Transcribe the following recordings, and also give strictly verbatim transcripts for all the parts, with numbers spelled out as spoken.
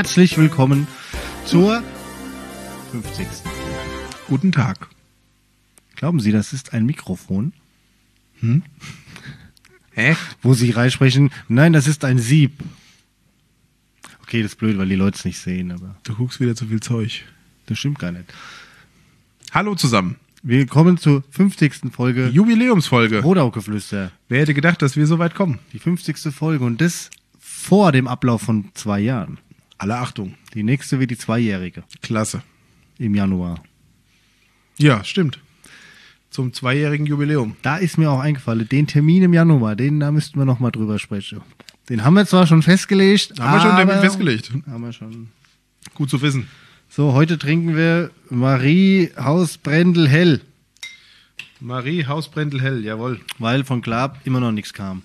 Herzlich willkommen zur fünfzigsten Guten Tag. Glauben Sie, das ist ein Mikrofon? Hm? Hä? Wo Sie reinsprechen, nein, das ist ein Sieb. Okay, das ist blöd, weil die Leute es nicht sehen, aber Du guckst wieder zu viel Zeug. das stimmt gar nicht. Hallo zusammen. Wir kommen zur fünfzigsten Folge Jubiläumsfolge. Rodaugeflüster. Wer hätte gedacht, dass wir so weit kommen? Die fünfzigste Folge und das vor dem Ablauf von zwei Jahren. Alle Achtung. Die nächste wird die zweijährige Klasse. im Januar. Ja, stimmt. Zum zweijährigen Jubiläum. Da ist mir auch eingefallen, den Termin im Januar, den da müssten wir nochmal drüber sprechen. Den haben wir zwar schon festgelegt, Haben wir schon aber damit festgelegt. Haben wir schon. Gut zu wissen. So, heute trinken wir Marie Haus Brendel Hell, Marie Hausbrendel hell, jawohl. weil von Glab immer noch nichts kam.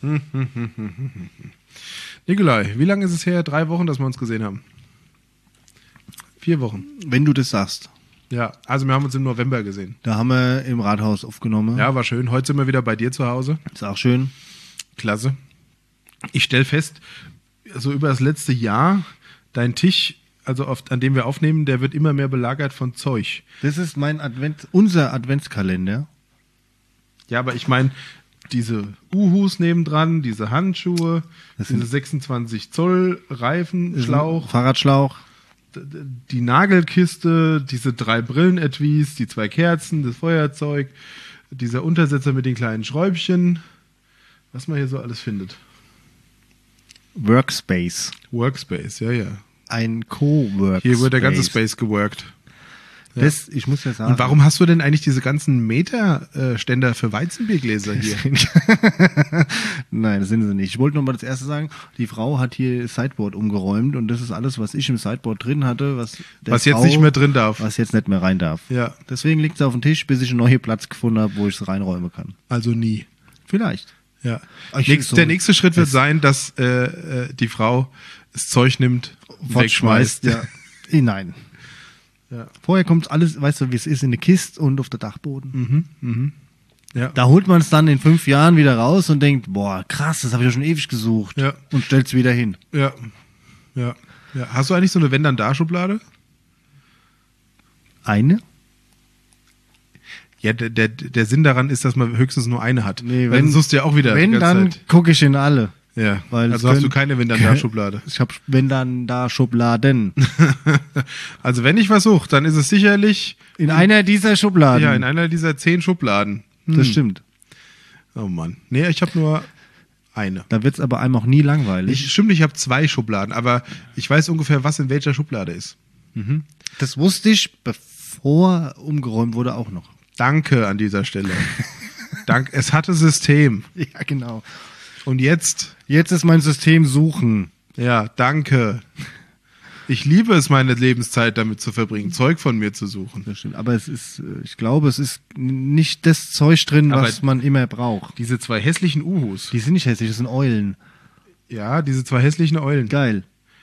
Nikolai, wie lange ist es her? Drei Wochen, dass wir uns gesehen haben? Vier Wochen. Wenn du das sagst. Ja, also wir haben uns im November gesehen. Da haben wir im Rathaus aufgenommen. Ja, war schön. Heute sind wir wieder bei dir zu Hause. Ist auch schön. Klasse. Ich stelle fest, so über das letzte Jahr, dein Tisch, also oft, an dem wir aufnehmen, der wird immer mehr belagert von Zeug. Das ist mein Advent, unser Adventskalender. Ja, aber ich meine, diese Uhus nebendran, diese Handschuhe, Das diese sind- sechsundzwanzig Zoll Reifenschlauch, Fahrradschlauch. d- d- die Nagelkiste, diese drei Brillen-Etuis, die zwei Kerzen, das Feuerzeug, dieser Untersetzer mit den kleinen Schräubchen, was man hier so alles findet. Workspace. Workspace, ja, ja. Ein Co-Workspace. Hier wird der ganze Space geworkt. Das, ich muss ja sagen. Und warum hast du denn eigentlich diese ganzen Meter-Ständer für Weizenbiergläser hier? Nein, das sind sie nicht. Ich wollte noch mal das erste sagen, die Frau hat hier das Sideboard umgeräumt und das ist alles, was ich im Sideboard drin hatte, was der Was jetzt Frau, nicht mehr drin darf. was jetzt nicht mehr rein darf. Ja, Deswegen liegt es auf dem Tisch, bis ich einen neuen Platz gefunden habe, wo ich es reinräumen kann. also nie. Vielleicht. Ja. Ich Nächst, so- der nächste Schritt wird es- sein, dass äh, äh, die Frau das Zeug nimmt, Fortschmeißt, wegschmeißt. ja. Hinein. Ja. Vorher kommt alles, weißt du, wie es ist, in eine Kiste und auf der Dachboden. Mhm, mhm. Ja. Da holt man es dann in fünf Jahren wieder raus und denkt, boah, krass, das habe ich ja schon ewig gesucht. Ja. Und stellt es wieder hin. Ja. Ja. Ja. Hast du eigentlich so eine Wenn-dann-da-Schublade? Eine? Ja, der, der, der Sinn daran ist, dass man höchstens nur eine hat. Nee, Weil wenn- dann suchst du ja auch wieder Wenn, die ganze dann Zeit. gucke ich in alle. Ja. weil also es hast du können- keine Wenn-dann-da-Schublade. Ich habe, wenn dann da Schubladen. Also wenn ich was suche, dann ist es sicherlich In einer dieser Schubladen. ja in einer dieser zehn Schubladen. Hm. Das stimmt. Oh Mann. Nee, ich habe nur eine. Da wird es aber einem auch nie langweilig. Ich, stimmt, ich habe zwei Schubladen, aber ich weiß ungefähr, was in welcher Schublade ist. Das wusste ich, bevor umgeräumt wurde, auch noch. Danke an dieser Stelle. Dank, es hatte System. Ja, genau. Und jetzt, Jetzt ist mein System Suchen. ja, danke. Ich liebe es, meine Lebenszeit damit zu verbringen, Zeug von mir zu suchen. Das stimmt. Aber es ist, äh, ich glaube, es ist nicht das Zeug drin, Aber- was man immer braucht. Diese zwei hässlichen Uhus. Die sind nicht hässlich, das sind Eulen. Ja, diese zwei hässlichen Eulen. Geil.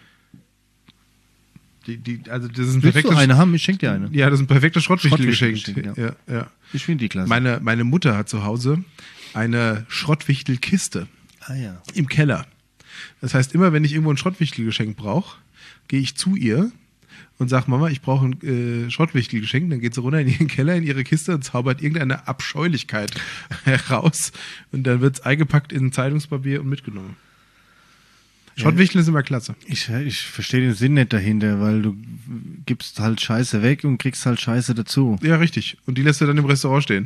Die, die, also das ist ein Willst du perfektes, eine haben? Ich schenke dir eine. ja, das ist ein perfektes Schrottwichtelgeschenk. Schrottwichtelgeschenk, Ja, ja. Ich finde die klasse. Meine, meine Mutter hat zu Hause eine Schrottwichtelkiste ah ja. im Keller. Das heißt, immer wenn ich irgendwo ein Schrottwichtelgeschenk brauche, gehe ich zu ihr und sage, Mama, ich brauche ein äh, Schrottwichtelgeschenk. Dann geht sie runter in ihren Keller, in ihre Kiste und zaubert irgendeine Abscheulichkeit heraus. Und dann wird es eingepackt in Zeitungspapier und mitgenommen. Schrottwichteln ist immer klasse. Ich, ich verstehe den Sinn nicht dahinter, weil du gibst halt Scheiße weg und kriegst halt Scheiße dazu. Ja, richtig. Und die lässt du dann im Restaurant stehen.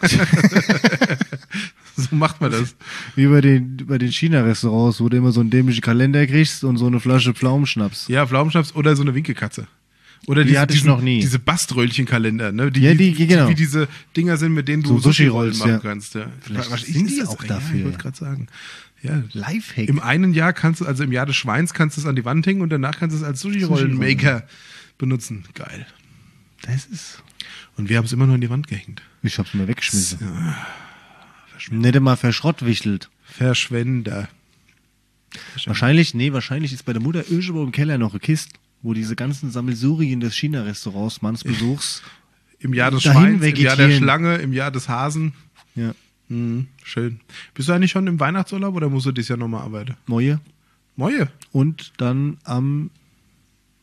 So macht man das. Wie bei den, bei den China-Restaurants, wo du immer so einen dämlichen Kalender kriegst und so eine Flasche Pflaumenschnaps. Ja, Pflaumenschnaps oder so eine Winkelkatze. Oder Die diese, hatte ich diesen, noch nie. Diese Baströllchenkalender, ne? Die, Ja, die- genau. Wie diese Dinger sind, mit denen du So Sushi-Rollen Sushi-Rolls, machen ja. kannst. Ja. Vielleicht Was- sind ist die das? auch Ja, dafür, ich wollte ja. gerade sagen. Ja. Lifehack. Im einen Jahr kannst du, also im Jahr des Schweins, kannst du es an die Wand hängen und danach kannst du es als Sushi-Rollen-Maker benutzen. Geil. Das ist. Und wir haben es immer nur an die Wand gehängt. Ich hab's mir weggeschmissen. Nicht einmal verschrottwichtelt. Verschwender. Wahrscheinlich, nee, wahrscheinlich ist bei der Mutter irgendwo im Keller noch eine Kiste, wo diese ganzen Sammelsurien des China-Restaurants, Mannsbesuchs. Im Jahr des Dahin Schweins, im Jahr der vegetieren. Schlange, im Jahr des Hasen. Ja. Mhm, schön. Bist du eigentlich schon im Weihnachtsurlaub oder musst du dieses Jahr nochmal arbeiten? Neue. Moje. Und dann am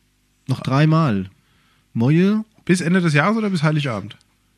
Noch dreimal. Moje? Bis Ende des Jahres oder bis Heiligabend?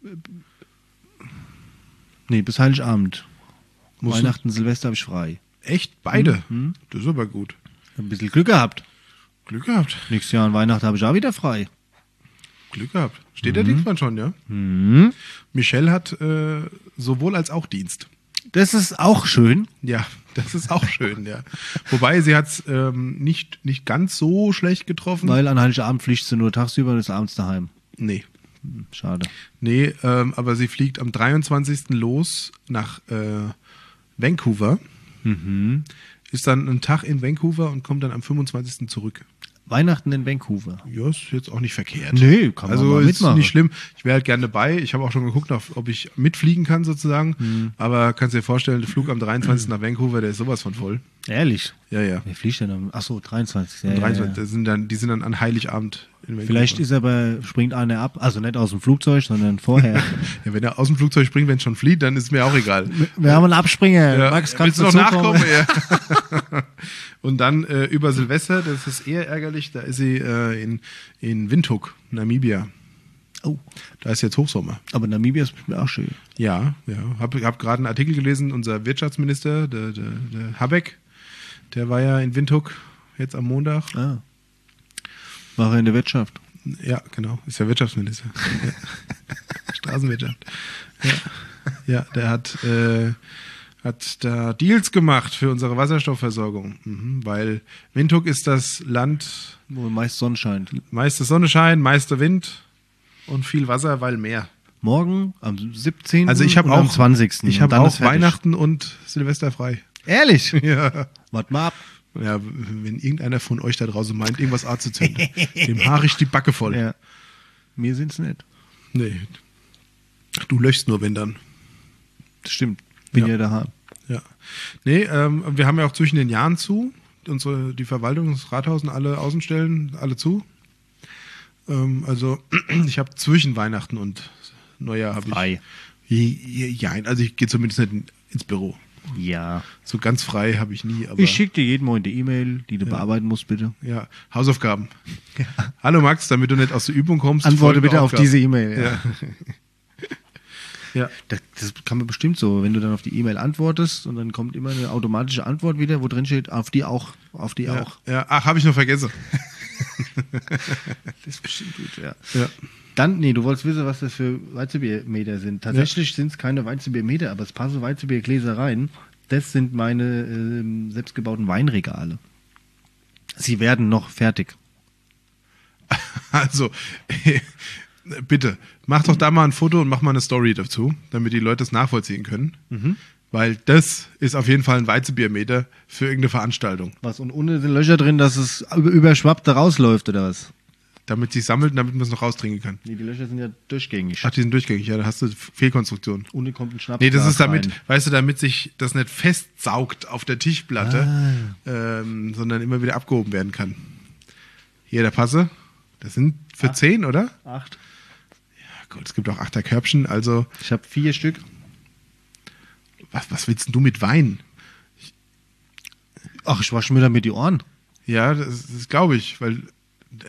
Nee, bis Heiligabend. Musst du- Weihnachten, Silvester habe ich frei. Echt? Beide? Mhm. Das ist aber gut. Ein bisschen Glück gehabt. Glück gehabt. Nächstes Jahr an Weihnachten habe ich auch wieder frei. Glück gehabt. Steht der Dienstplan schon, ja? Mhm. Michelle hat äh, sowohl als auch Dienst. Das ist auch schön. Ja, das ist auch schön, ja. Wobei sie hat es ähm, nicht, nicht ganz so schlecht getroffen. Weil an Heiligabend fliegt sie nur tagsüber und ist abends daheim. Nee. Hm, Schade. Nee, ähm, aber sie fliegt am dreiundzwanzigsten los nach äh, Vancouver, Mhm. ist dann einen Tag in Vancouver und kommt dann am fünfundzwanzigsten zurück. Weihnachten in Vancouver. Ja, ist jetzt auch nicht verkehrt. Nee, kann man also mal ist mitmachen. nicht schlimm. Ich wäre halt gerne dabei. Ich habe auch schon geguckt, auf, ob ich mitfliegen kann sozusagen. Mhm. Aber kannst dir vorstellen, der Flug am dreiundzwanzigsten nach Vancouver, der ist sowas von voll. Ehrlich? Ja, ja. Wer fliegt denn am? Achso, dreiundzwanzig. Ja, Am ja, dreiundzwanzigsten ja. Das sind dann, die sind dann an Heiligabend in Vancouver. Vielleicht ist er bei, springt einer ab, also nicht aus dem Flugzeug, sondern vorher. Ja, wenn er aus dem Flugzeug springt, wenn es schon flieht, dann ist mir auch egal. Wir haben einen Abspringer. Ja, Max, willst kannst du du noch dazukommen? nachkommen? Ja. Und dann äh, über Silvester, das ist eher ärgerlich, da ist sie äh, in, in Windhoek, Namibia. Oh, Da ist jetzt Hochsommer. aber Namibia ist bestimmt auch schön. Ja, ja. Hab, hab gerade einen Artikel gelesen, unser Wirtschaftsminister, der, der, der Habeck, der war ja in Windhoek jetzt am Montag. Ah. War er in der Wirtschaft. Ja, genau, ist ja Wirtschaftsminister. Ja. Straßenwirtschaft. Ja, ja der hat, äh, hat da Deals gemacht für unsere Wasserstoffversorgung. Mhm, weil Windhoek ist das Land, Wo meist Sonne scheint. meiste Sonnenschein, meiste Wind und viel Wasser, weil Meer. Morgen am siebzehnten Also ich habe und auch am zwanzigsten Ich Und habe dann auch ist fertig. Weihnachten und Silvester frei. Ehrlich? Ja. Warte mal ab. Ja, wenn irgendeiner von euch da draußen meint, irgendwas anzuzünden, dem haare ich die Backe voll. Ja. Mir sind's nicht. Nee. Du löschst nur, wenn dann. Das stimmt. Bin ja, Ja. daheim. Ja. Nee, ähm, wir haben ja auch zwischen den Jahren zu. Unsere, die Verwaltung, das Rathaus und alle Außenstellen, alle zu. Ähm, also ich habe zwischen Weihnachten und Neujahr habe ich. Frei. Ja, also ich gehe zumindest nicht in- ins Büro. Ja. So ganz frei habe ich nie. Aber Ich schicke dir jeden Morgen die E-Mail, die du bearbeiten musst, bitte. ja, Hausaufgaben. Hallo Max, damit du nicht aus der Übung kommst. Antworte folgende bitte auf Aufgaben. diese E-Mail. Ja. Ja. Ja. Das, das kann man bestimmt so, wenn du dann auf die E-Mail antwortest und dann kommt immer eine automatische Antwort wieder, wo drin steht, auf die auch, auf die Ja, auch. ja. Ach, habe ich noch vergessen. Das ist bestimmt gut, ja. Ja. Dann, nee, du wolltest wissen, was das für Weizenbiermeter sind. Tatsächlich sind es keine Weizenbiermeter, aber es passen Weizenbiergläser rein. Das sind meine ähm, selbstgebauten Weinregale. Sie werden noch fertig. Also, bitte, mach doch da mal ein Foto und mach mal eine Story dazu, damit die Leute es nachvollziehen können. Weil das ist auf jeden Fall ein Weizenbiermeter für irgendeine Veranstaltung. Was, und unten sind Löcher drin, dass es über- überschwappt da rausläuft, oder was? Damit sich sammelt und damit man es noch raustrinken kann. Nee, die Löcher sind ja durchgängig. Ach, die sind durchgängig, ja, da hast du Fehlkonstruktion. Unten kommt ein Schnaps. Nee, das ist damit, weißt du, damit sich das nicht festsaugt auf der Tischplatte, Ah. ähm, sondern immer wieder abgehoben werden kann. Hier, der Passe. Das sind für zehn, oder? Acht. Ja, gut, es gibt auch achter Körbchen, also Ich habe vier Stück. was, was willst denn du mit Wein? Ach, ich wasche mir damit die Ohren. Ja, das, das glaube ich, weil äh,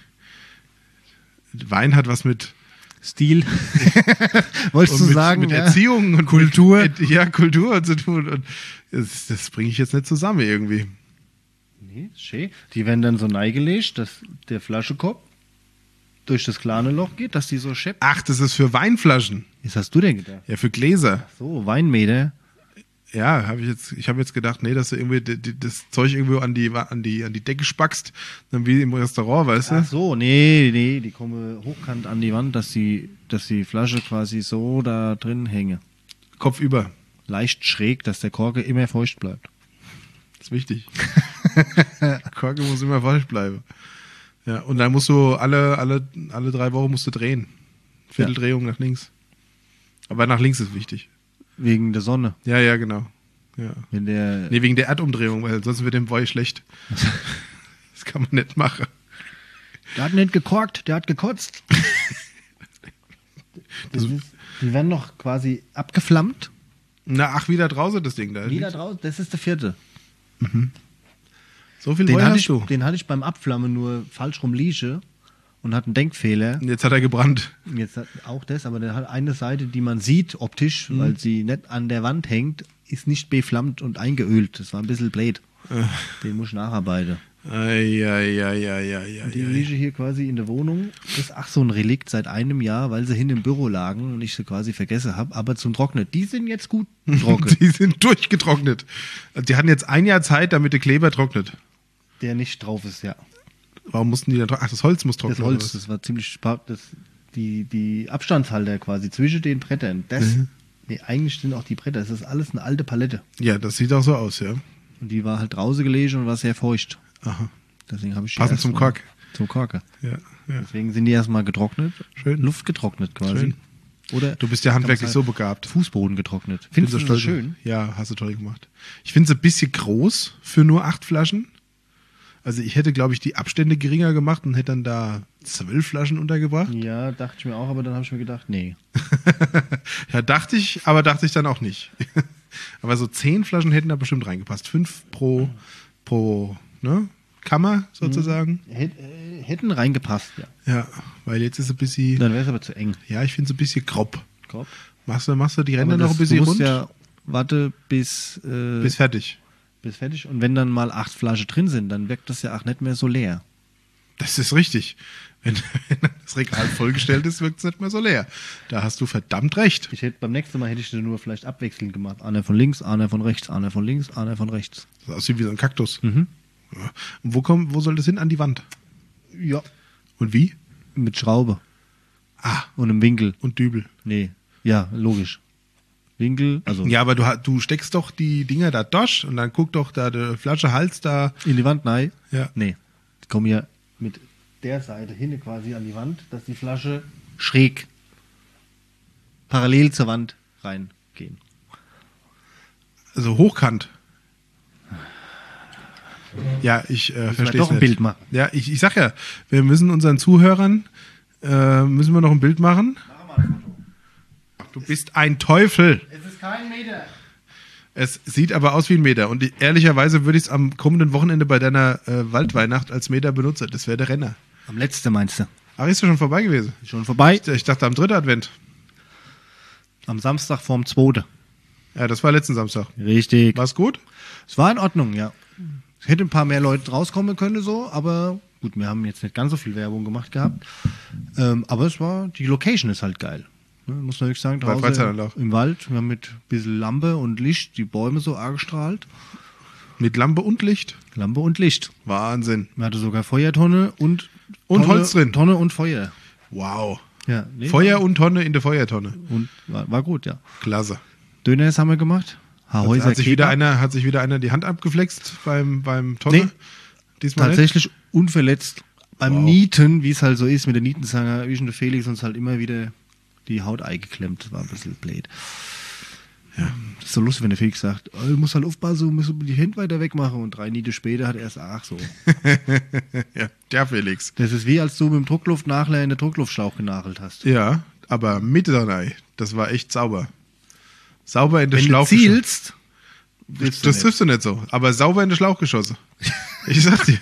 Wein hat was mit, Stil. Wolltest und du mit, sagen? mit ja? Erziehung und Kultur. Mit, mit, ja, Kultur zu tun. Und das, das bringe ich jetzt nicht zusammen irgendwie. Nee, ist schön. Die werden dann so neigelegt, dass der Flaschenkopf durch das kleine Loch geht, dass die so scheppt. Ach, das ist für Weinflaschen. Was hast du denn gedacht? Ja, für Gläser. So, Weinmeter. Ja, habe ich jetzt, ich habe jetzt gedacht, nee, dass du irgendwie die, die, das Zeug irgendwo an die, an die, an die Decke spackst, dann wie im Restaurant, weißt du? Ach so, nee, nee, die kommen hochkant an die Wand, dass die, dass die Flasche quasi so da drin hänge. Kopf über. Leicht schräg, dass der Korke immer feucht bleibt. Das ist wichtig. Korke muss immer falsch bleiben. Ja, und dann musst du alle, alle, alle drei Wochen musst du drehen. Vierteldrehung nach links. Aber nach links ist wichtig. Wegen der Sonne. Ja, ja, genau. Ja. Wenn der. Nee, wegen der Erdumdrehung, weil sonst wird dem Boy schlecht. Das kann man nicht machen. Der hat nicht gekorkt, der hat gekotzt. Das ist, die werden noch quasi abgeflammt. Na, ach, wieder draußen das Ding da. Wieder draußen, das ist der vierte. So viel Den Heu hatte, hast ich, du. den hatte ich beim Abflammen nur falsch rum liege. und hat einen Denkfehler. Und jetzt hat er gebrannt. Jetzt hat auch das, aber der hat eine Seite, die man sieht optisch, mhm. weil sie nicht an der Wand hängt, ist nicht beflammt und eingeölt. Das war ein bisschen blöd. Äh. Den muss ich nacharbeiten. Eieieiei. Die liege hier quasi in der Wohnung. Das ist ach so ein Relikt seit einem Jahr, weil sie hin im Büro lagen und ich sie quasi vergessen habe. Aber zum Trocknen, die sind jetzt gut trocken. Die sind durchgetrocknet. Die hatten jetzt ein Jahr Zeit, damit der Kleber trocknet. Der nicht drauf ist, ja. Warum mussten die dann trocknen? Ach, das Holz muss trocknen. Das Holz, das war ziemlich spart. Das, die, die Abstandshalter quasi zwischen den Brettern. Das, mhm. nee, eigentlich sind auch die Bretter. Das ist alles eine alte Palette. Ja, das sieht auch so aus, ja. Und die war halt draußen gelegen und war sehr feucht. Aha. Deswegen habe ich die Passend zum Kork. Zum Korker. Ja, ja. Deswegen sind die erstmal getrocknet. Schön. Luft getrocknet quasi. Schön. Oder du bist ja handwerklich halt so begabt. Fußboden getrocknet. Findest du das schön? Ja, hast du toll gemacht. Ich finde es ein bisschen groß für nur acht Flaschen. Also ich hätte, glaube ich, die Abstände geringer gemacht und hätte dann da zwölf Flaschen untergebracht. Ja, dachte ich mir auch, aber dann habe ich mir gedacht, nee. Ja, dachte ich, aber dachte ich dann auch nicht. Aber so zehn Flaschen hätten da bestimmt reingepasst. Fünf pro, pro ne, Kammer sozusagen. Hät, äh, hätten reingepasst, ja. Ja, weil jetzt ist es ein bisschen... Dann wäre es aber zu eng. Ja, ich finde es ein bisschen grob. Grob? Machst du, machst du die Ränder noch ein bisschen du musst rund? Ja, warte bis... Äh, bis fertig. Bis fertig. Und wenn dann mal acht Flaschen drin sind, dann wirkt das ja auch nicht mehr so leer. Das ist richtig. Wenn, wenn das Regal vollgestellt ist, wirkt es nicht mehr so leer. Da hast du verdammt recht. Ich hätte, beim nächsten Mal hätte ich das nur vielleicht abwechselnd gemacht. Einer von links, einer von rechts, einer von links, einer von rechts. Das aussieht wie so ein Kaktus. Mhm. Ja. Und wo, kommt, wo soll das hin? An die Wand? Ja. Und wie? Mit Schraube. Ah. Und im Winkel. Und Dübel. Nee. Ja, logisch. Winkel, also. Ja, aber du, du steckst doch die Dinger da durch und dann guck doch da der Flasche Hals da. In die Wand, nein. Ja. Nee. Die kommen ja mit der Seite hin quasi an die Wand, dass die Flasche schräg parallel zur Wand reingehen. Also hochkant. Ja, ich äh, verstehe doch ein nicht. Bild machen. Ja, ich, ich sag ja, wir müssen unseren Zuhörern äh, müssen wir noch ein Bild machen. Mach mal ein Foto. Du bist ein Teufel. Es ist kein Meter. Es sieht aber aus wie ein Meter. Und ehrlicherweise würde ich es am kommenden Wochenende bei deiner äh, Waldweihnacht als Meter benutzen. Das wäre der Renner. Am letzten meinst du? Ach, ist du schon vorbei gewesen? Schon vorbei. Ich, ich dachte am dritten Advent. Am Samstag vorm zweiten. Ja, das war letzten Samstag. Richtig. War's gut? Es war in Ordnung, ja. Es hätte ein paar mehr Leute rauskommen können, so, aber gut, wir haben jetzt nicht ganz so viel Werbung gemacht gehabt. Ähm, aber es war, die Location ist halt geil. Ne, muss man wirklich sagen, draußen im Wald. Wir haben mit ein bisschen Lampe und Licht die Bäume so angestrahlt. Mit Lampe und Licht? Lampe und Licht. Wahnsinn. Man hatte sogar Feuertonne und Und Tonne, Holz drin. Tonne und Feuer. Wow. Ja, nee, Feuer und Tonne in der Feuertonne. Und war, war gut, ja. Klasse. Döners haben wir gemacht. Hat, hat, sich wieder einer, hat sich wieder einer die Hand abgeflext beim, beim Tonne? Nee, diesmal tatsächlich nicht? Unverletzt. Beim Wow. Nieten, wie es halt so ist, mit der Nietenzange, wie schon der Felix uns halt immer wieder die Haut eingeklemmt. Das war ein bisschen blöd. Ja. Das ist so lustig, wenn der Felix sagt, oh, du musst halt aufpassen, du musst die Hände weiter wegmachen. Und drei Niete später hat er erst, ach so. Ja, der Felix. Das ist wie, als du mit dem Druckluftnachler in den Druckluftschlauch genagelt hast. Ja, aber mit dabei. Das war echt sauber. Sauber in den Wenn Schlauch du zielst, geschossen. Das triffst du nicht so. Aber sauber in den Schlauch geschossen. Ich sag dir.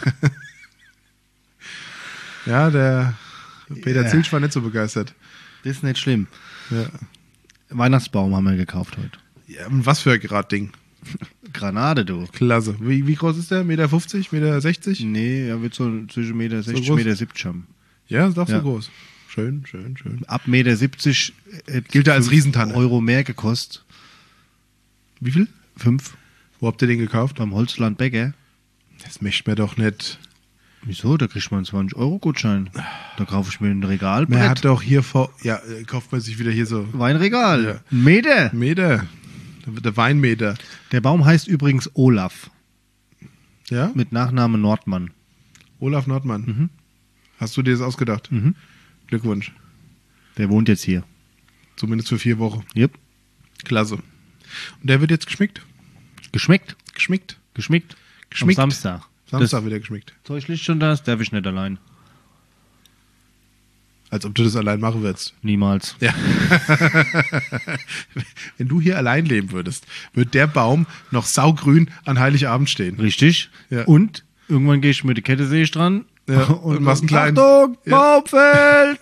Ja, der Peter Ja. Zilsch war nicht so begeistert. das ist nicht schlimm. Ja. Weihnachtsbaum haben wir gekauft heute. Ja, und was für ein Grading. Granate, du. Klasse. Wie, wie groß ist der? Meter fünfzig? Meter sechzig? Nee, er wird so zwischen Meter sechzig groß? und Meter siebzig haben. Ja, ist doch Ja. so groß. Schön, schön, schön. Ab Meter siebzig äh, Gilt er als fünf Riesentanne. Euro mehr gekostet. Wie viel? Fünf. Wo habt ihr den gekauft? Beim Holzland Bäcker. Das möchte mir doch nicht. Wieso? Da kriegt man einen zwanzig Euro Gutschein. Da kaufe ich mir ein Man Regalbrett. hat doch hier vor. Ja, äh, kauft man sich wieder hier so. Weinregal. Ja. Ein Meter. Meter. Der Weinmeter. Der Baum heißt übrigens Olaf. Ja? Mit Nachname Nordmann. Olaf Nordmann. Mhm. Hast du dir das ausgedacht? Mhm. Glückwunsch. Der wohnt jetzt hier. Zumindest für vier Wochen. Yep. Klasse. Und der wird jetzt geschmickt? Geschmeckt. Geschmickt. Geschmeckt. Geschmickt. Am Samstag. Samstag wieder geschmickt. Zeuglich schon das, darf ich nicht allein. Als ob du das allein machen würdest. Niemals. Ja. Wenn du hier allein leben würdest, wird der Baum noch saugrün an Heiligabend stehen. Richtig. Ja. Und irgendwann gehe ich mit der Kette sehe ich dran Ja, und, und machst einen kleinen. Achtung, Baumfeld!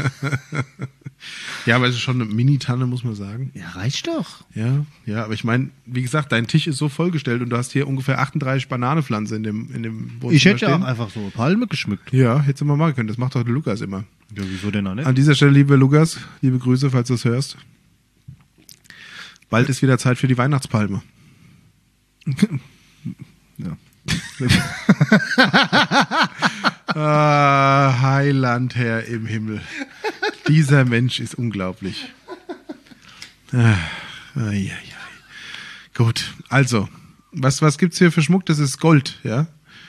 Ja, aber es ist schon eine Mini-Tanne, muss man sagen. Ja, reicht doch. Ja, ja, aber ich meine, wie gesagt, dein Tisch ist so vollgestellt und du hast hier ungefähr achtunddreißig Bananenpflanzen in dem, in dem Wohnzimmer Ich hätte ja stehen. auch einfach so eine Palme geschmückt. Ja, hättest du mal machen können. Das macht doch der Lukas immer. Ja, wieso denn auch nicht? An dieser Stelle, lieber Lukas, liebe Grüße, falls du es hörst. Bald ist wieder Zeit für die Weihnachtspalme. Ja. Ah, Heiland, Herr im Himmel. Dieser Mensch ist unglaublich. Ah, ai, ai, ai. Gut, also, was, was gibt's hier für Schmuck? Das ist Gold, ja?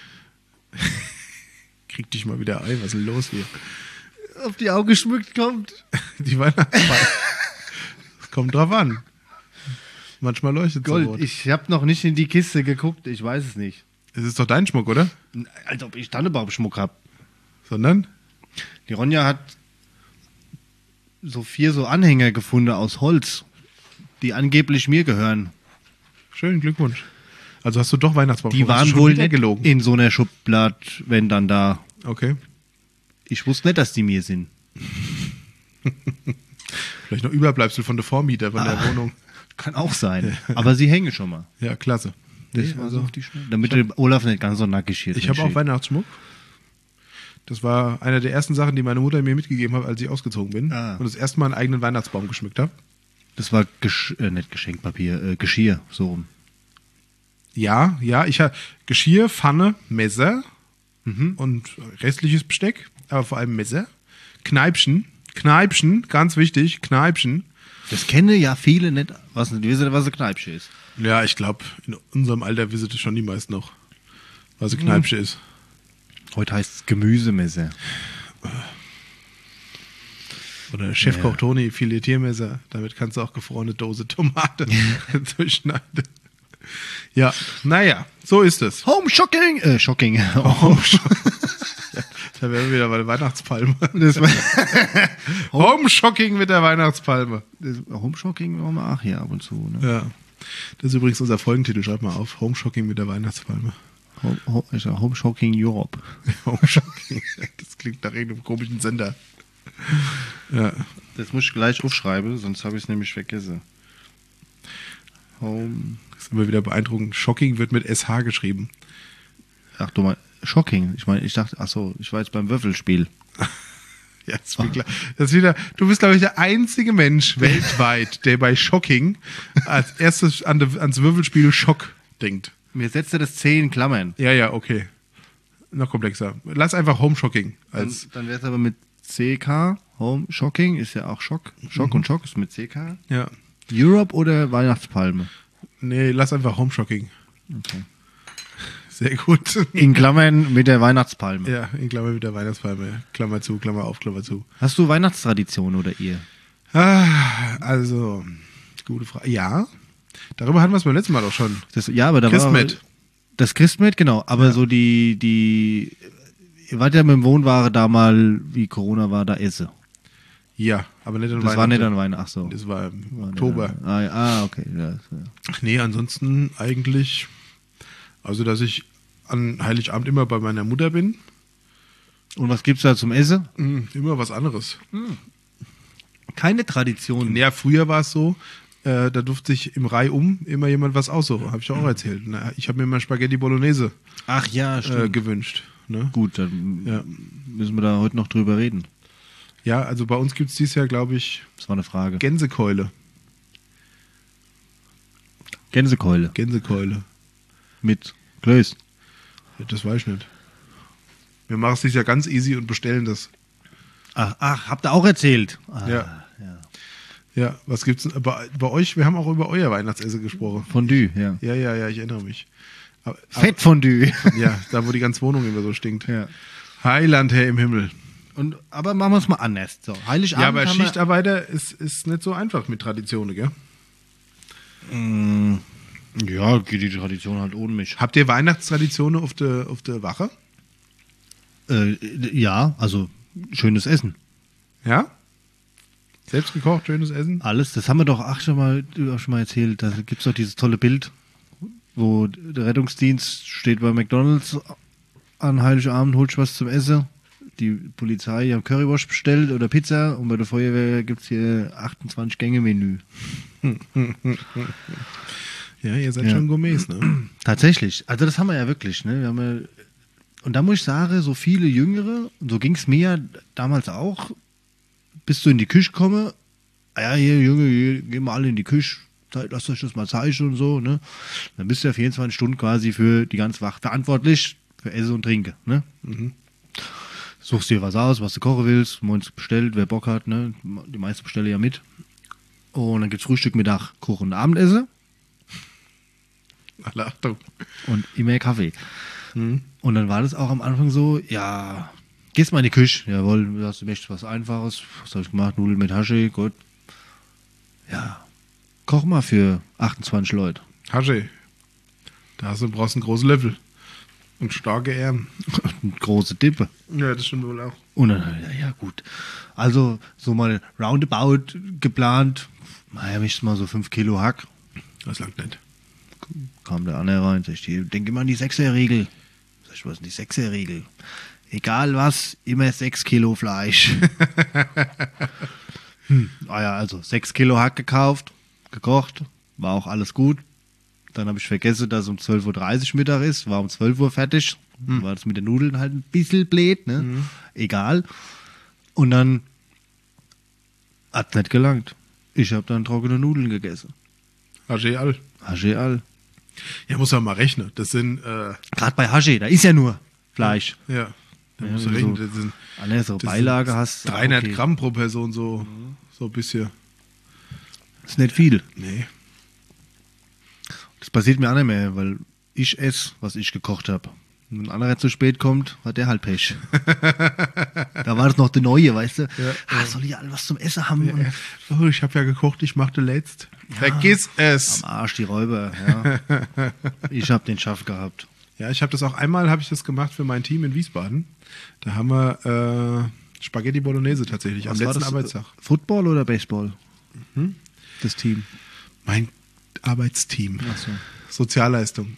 Krieg dich mal wieder ein, was ist denn los hier? Auf die Augen geschmückt kommt. Die Weihnachtspalme. Es kommt drauf an. Manchmal leuchtet Gold, so rot. ich habe noch nicht in die Kiste geguckt, ich weiß es nicht. Es ist doch dein Schmuck, oder? Als ob ich Tannenbaumschmuck habe. Sondern? Die Ronja hat so vier so Anhänger gefunden aus Holz, die angeblich mir gehören. Schönen Glückwunsch. Also hast du doch Weihnachtsbaum. Die Hast du waren schon wohl wieder nicht gelogen. in so einer Schublade, wenn dann da. Okay. Ich wusste nicht, dass die mir sind. Vielleicht noch Überbleibsel von der Vormieter von der Ah. Wohnung. Kann auch sein. Aber sie hängen schon mal. Ja, klasse. Das Nee, war also, so auf die Schnelle. Damit der Olaf nicht ganz so nackig hier ich drin habe auch steht. Weihnachtsschmuck. Das war eine der ersten Sachen, die meine Mutter mir mitgegeben hat, als ich ausgezogen bin. Ah. Und das erste Mal einen eigenen Weihnachtsbaum geschmückt habe. Das war Gesch äh, nicht Geschenkpapier, äh, Geschirr, so rum. Ja, ja, ich habe Geschirr, Pfanne, Messer Mhm. und restliches Besteck, aber vor allem Messer. Kneipchen, Kneipchen, ganz wichtig, Kneipchen. Das kennen ja viele nicht, was, die wissen nicht, was eine Kneipsche ist. Ja, ich glaube, in unserem Alter wissen das schon die meisten noch, was Mhm. eine Kneipsche ist. Heute heißt es Gemüsemesser. Oder Chefkoch Toni, Filetiermesser. Damit kannst du auch gefrorene Dose Tomate durchschneiden. Ja, naja, so ist es. Home Shocking! Äh, Shocking. Oh, da wären wir wieder bei der Weihnachtspalme. Das war Home Shocking mit der Weihnachtspalme. das Home Shocking machen wir auch hier ab und zu. Ne? Ja. Das ist übrigens unser Folgentitel, schreib mal auf. Home Shocking mit der Weihnachtspalme. Home, Home, ich sag Home Shocking Europe. Home Shocking. Das klingt nach irgendeinem komischen Sender. Ja. Das muss ich gleich aufschreiben, sonst habe ich es nämlich vergessen. Home. Das ist immer wieder beeindruckend. Shocking wird mit S H geschrieben. Ach du mal, Shocking. Ich meine, ich dachte, ach so, ich war jetzt beim Würfelspiel. Ja, das ist, wieder, das ist wieder, du bist, glaube ich, der einzige Mensch weltweit, der bei Shocking als erstes an de, ans Würfelspiel Schock denkt. Mir setzt er das C in Klammern. Ja, ja, okay. Noch komplexer. Lass einfach Home Shocking Dann, als. dann wäre es aber mit C K. Home Shocking ist ja auch Schock. Schock Mhm. und Schock ist mit C K. Ja. Europe oder Weihnachtspalme? Nee, lass einfach Home Shocking. Okay. Sehr gut. In Klammern mit der Weihnachtspalme. Ja, in Klammer mit der Weihnachtspalme. Klammer zu, Klammer auf, Klammer zu. Hast du Weihnachtstradition oder ihr? Ah, also, gute Frage. Ja, darüber hatten wir es beim letzten Mal doch schon. Das, ja, aber da Christmet. war das Christmet, genau. Aber so die, die, ihr wart ja mit dem Wohnware da mal, wie Corona war, da esse. Ja, aber nicht an Das war nicht an Weihnachten, ach so. Das war im War nicht Oktober. an- Ah, ja, ah, okay. Ja, ja. Nee, ansonsten eigentlich, also dass ich an Heiligabend immer bei meiner Mutter bin. Und was gibt's da zum Essen? Mhm, immer was anderes. Keine Tradition. Ja, früher war es so, äh, da durfte sich im Reihum immer jemand was aussuchen, habe ich auch erzählt. Na, ich habe mir mal Spaghetti Bolognese Ach ja, äh, gewünscht. Ne? Gut, dann Ja. müssen wir da heute noch drüber reden. Ja, also bei uns gibt es dieses Jahr, glaube ich, Das war eine Frage. Gänsekeule. Gänsekeule Gänsekeule. mit Klöß. Ja, das weiß ich nicht. Wir machen es dieses Jahr ganz easy und bestellen das. Ach, ach, habt ihr auch erzählt? Ah, Ja. ja. Ja, was gibt's denn bei, bei euch? Wir haben auch über euer Weihnachtsessen gesprochen. Fondue, ja. Ja, ja, ja, ich erinnere mich. Aber, Fettfondue. aber, ja, da wo die ganze Wohnung immer so stinkt. Ja. Heiland, Herr im Himmel. Und, aber machen wir es mal anders. So, Heiligabend Ja, aber haben wir- Schichtarbeiter ist, ist nicht so einfach mit Traditionen, gell? Mm, ja, geht die Tradition halt ohne mich. Habt ihr Weihnachtstraditionen auf der auf der Wache? Äh, ja, also schönes Essen. Ja? Selbst gekocht, schönes Essen? Alles, das haben wir doch auch schon mal, auch schon mal erzählt. Da gibt es doch dieses tolle Bild, wo der Rettungsdienst steht bei McDonalds an Heiligabend holst du was zum Essen. Die Polizei haben Currywurst bestellt oder Pizza und bei der Feuerwehr gibt es hier achtundzwanzig Gänge Menü. Ja, ihr seid Ja. schon Gourmets, ne? Tatsächlich. Also das haben wir ja wirklich. Ne? Wir haben ja, und da muss ich sagen, so viele Jüngere, und so ging es mir ja damals auch, bis du in die Küche komme, ah ja, hier, Junge, hier, gehen wir alle in die Küche, lasst euch das mal zeigen und so. Ne? Dann bist du ja vierundzwanzig Stunden quasi für die ganze Wacht verantwortlich, für Essen und Trinken. Ne? Mhm. Suchst dir was aus, was du kochen willst, morgens bestellt, wer Bock hat. Ne? Die meisten bestellen ja mit. Und dann gibt es Frühstück, Mittag, Kuchen und Abendessen. Alle Achtung. Und immer Kaffee. Mhm. Und dann war das auch am Anfang so, ja, gehst mal in die Küche. Jawohl, du hast möchtest was Einfaches. Was habe ich gemacht? Nudeln mit Hasche, gut. Ja, koch mal für achtundzwanzig Leute. Hasche. Da hast du, brauchst einen großen Löffel. Und starke Ärmel. Eine große Dippe. Ja, das stimmt wohl auch. Und dann, ja, ja gut. Also so mal roundabout geplant. Naja, mich mal so fünf Kilo Hack. Das langt nicht. Kam der andere rein, sag ich, denke immer an die Sechser-Regel. Sag ich, was ist denn die Sechser-Regel? Egal was, immer sechs Kilo Fleisch. hm. Ah ja, also sechs Kilo Hack gekauft, gekocht, war auch alles gut. Dann habe ich vergessen, dass es um zwölf Uhr dreißig Mittag ist, war um zwölf Uhr fertig. Hm. War das mit den Nudeln halt ein bisschen blöd, ne? Mhm. Egal. Und dann hat nicht gelangt. Ich habe dann trockene Nudeln gegessen. Hasche all. Hasche all. Ja, muss man mal rechnen. Das sind, äh, Gerade bei Hasche, da ist ja nur Fleisch. ja, da Ja, musst du wenn rechnen. du Das sind, Alle so das Beilage sind hast. dreihundert okay. Gramm pro Person, so, so ein bisschen. Das ist nicht viel. Nee. Das passiert mir auch nicht mehr, weil ich esse, was ich gekocht habe. Wenn ein anderer zu spät kommt, hat der halt Pech. Da war das noch der Neue, weißt du? Ja, ah, ja. soll ich alle was zum Essen haben? Ja, oh, ich habe ja gekocht, ich machte letzt. Vergiss es. Am Arsch, die Räuber. Ja. Ich habe den Schaff gehabt. Ja, ich habe das auch einmal, habe ich das gemacht für mein Team in Wiesbaden. Da haben wir äh, Spaghetti Bolognese tatsächlich am Was war letzten das? Arbeitstag. Football oder Baseball? Mhm. Das Team. Mein Arbeitsteam. Ach so. Sozialleistung.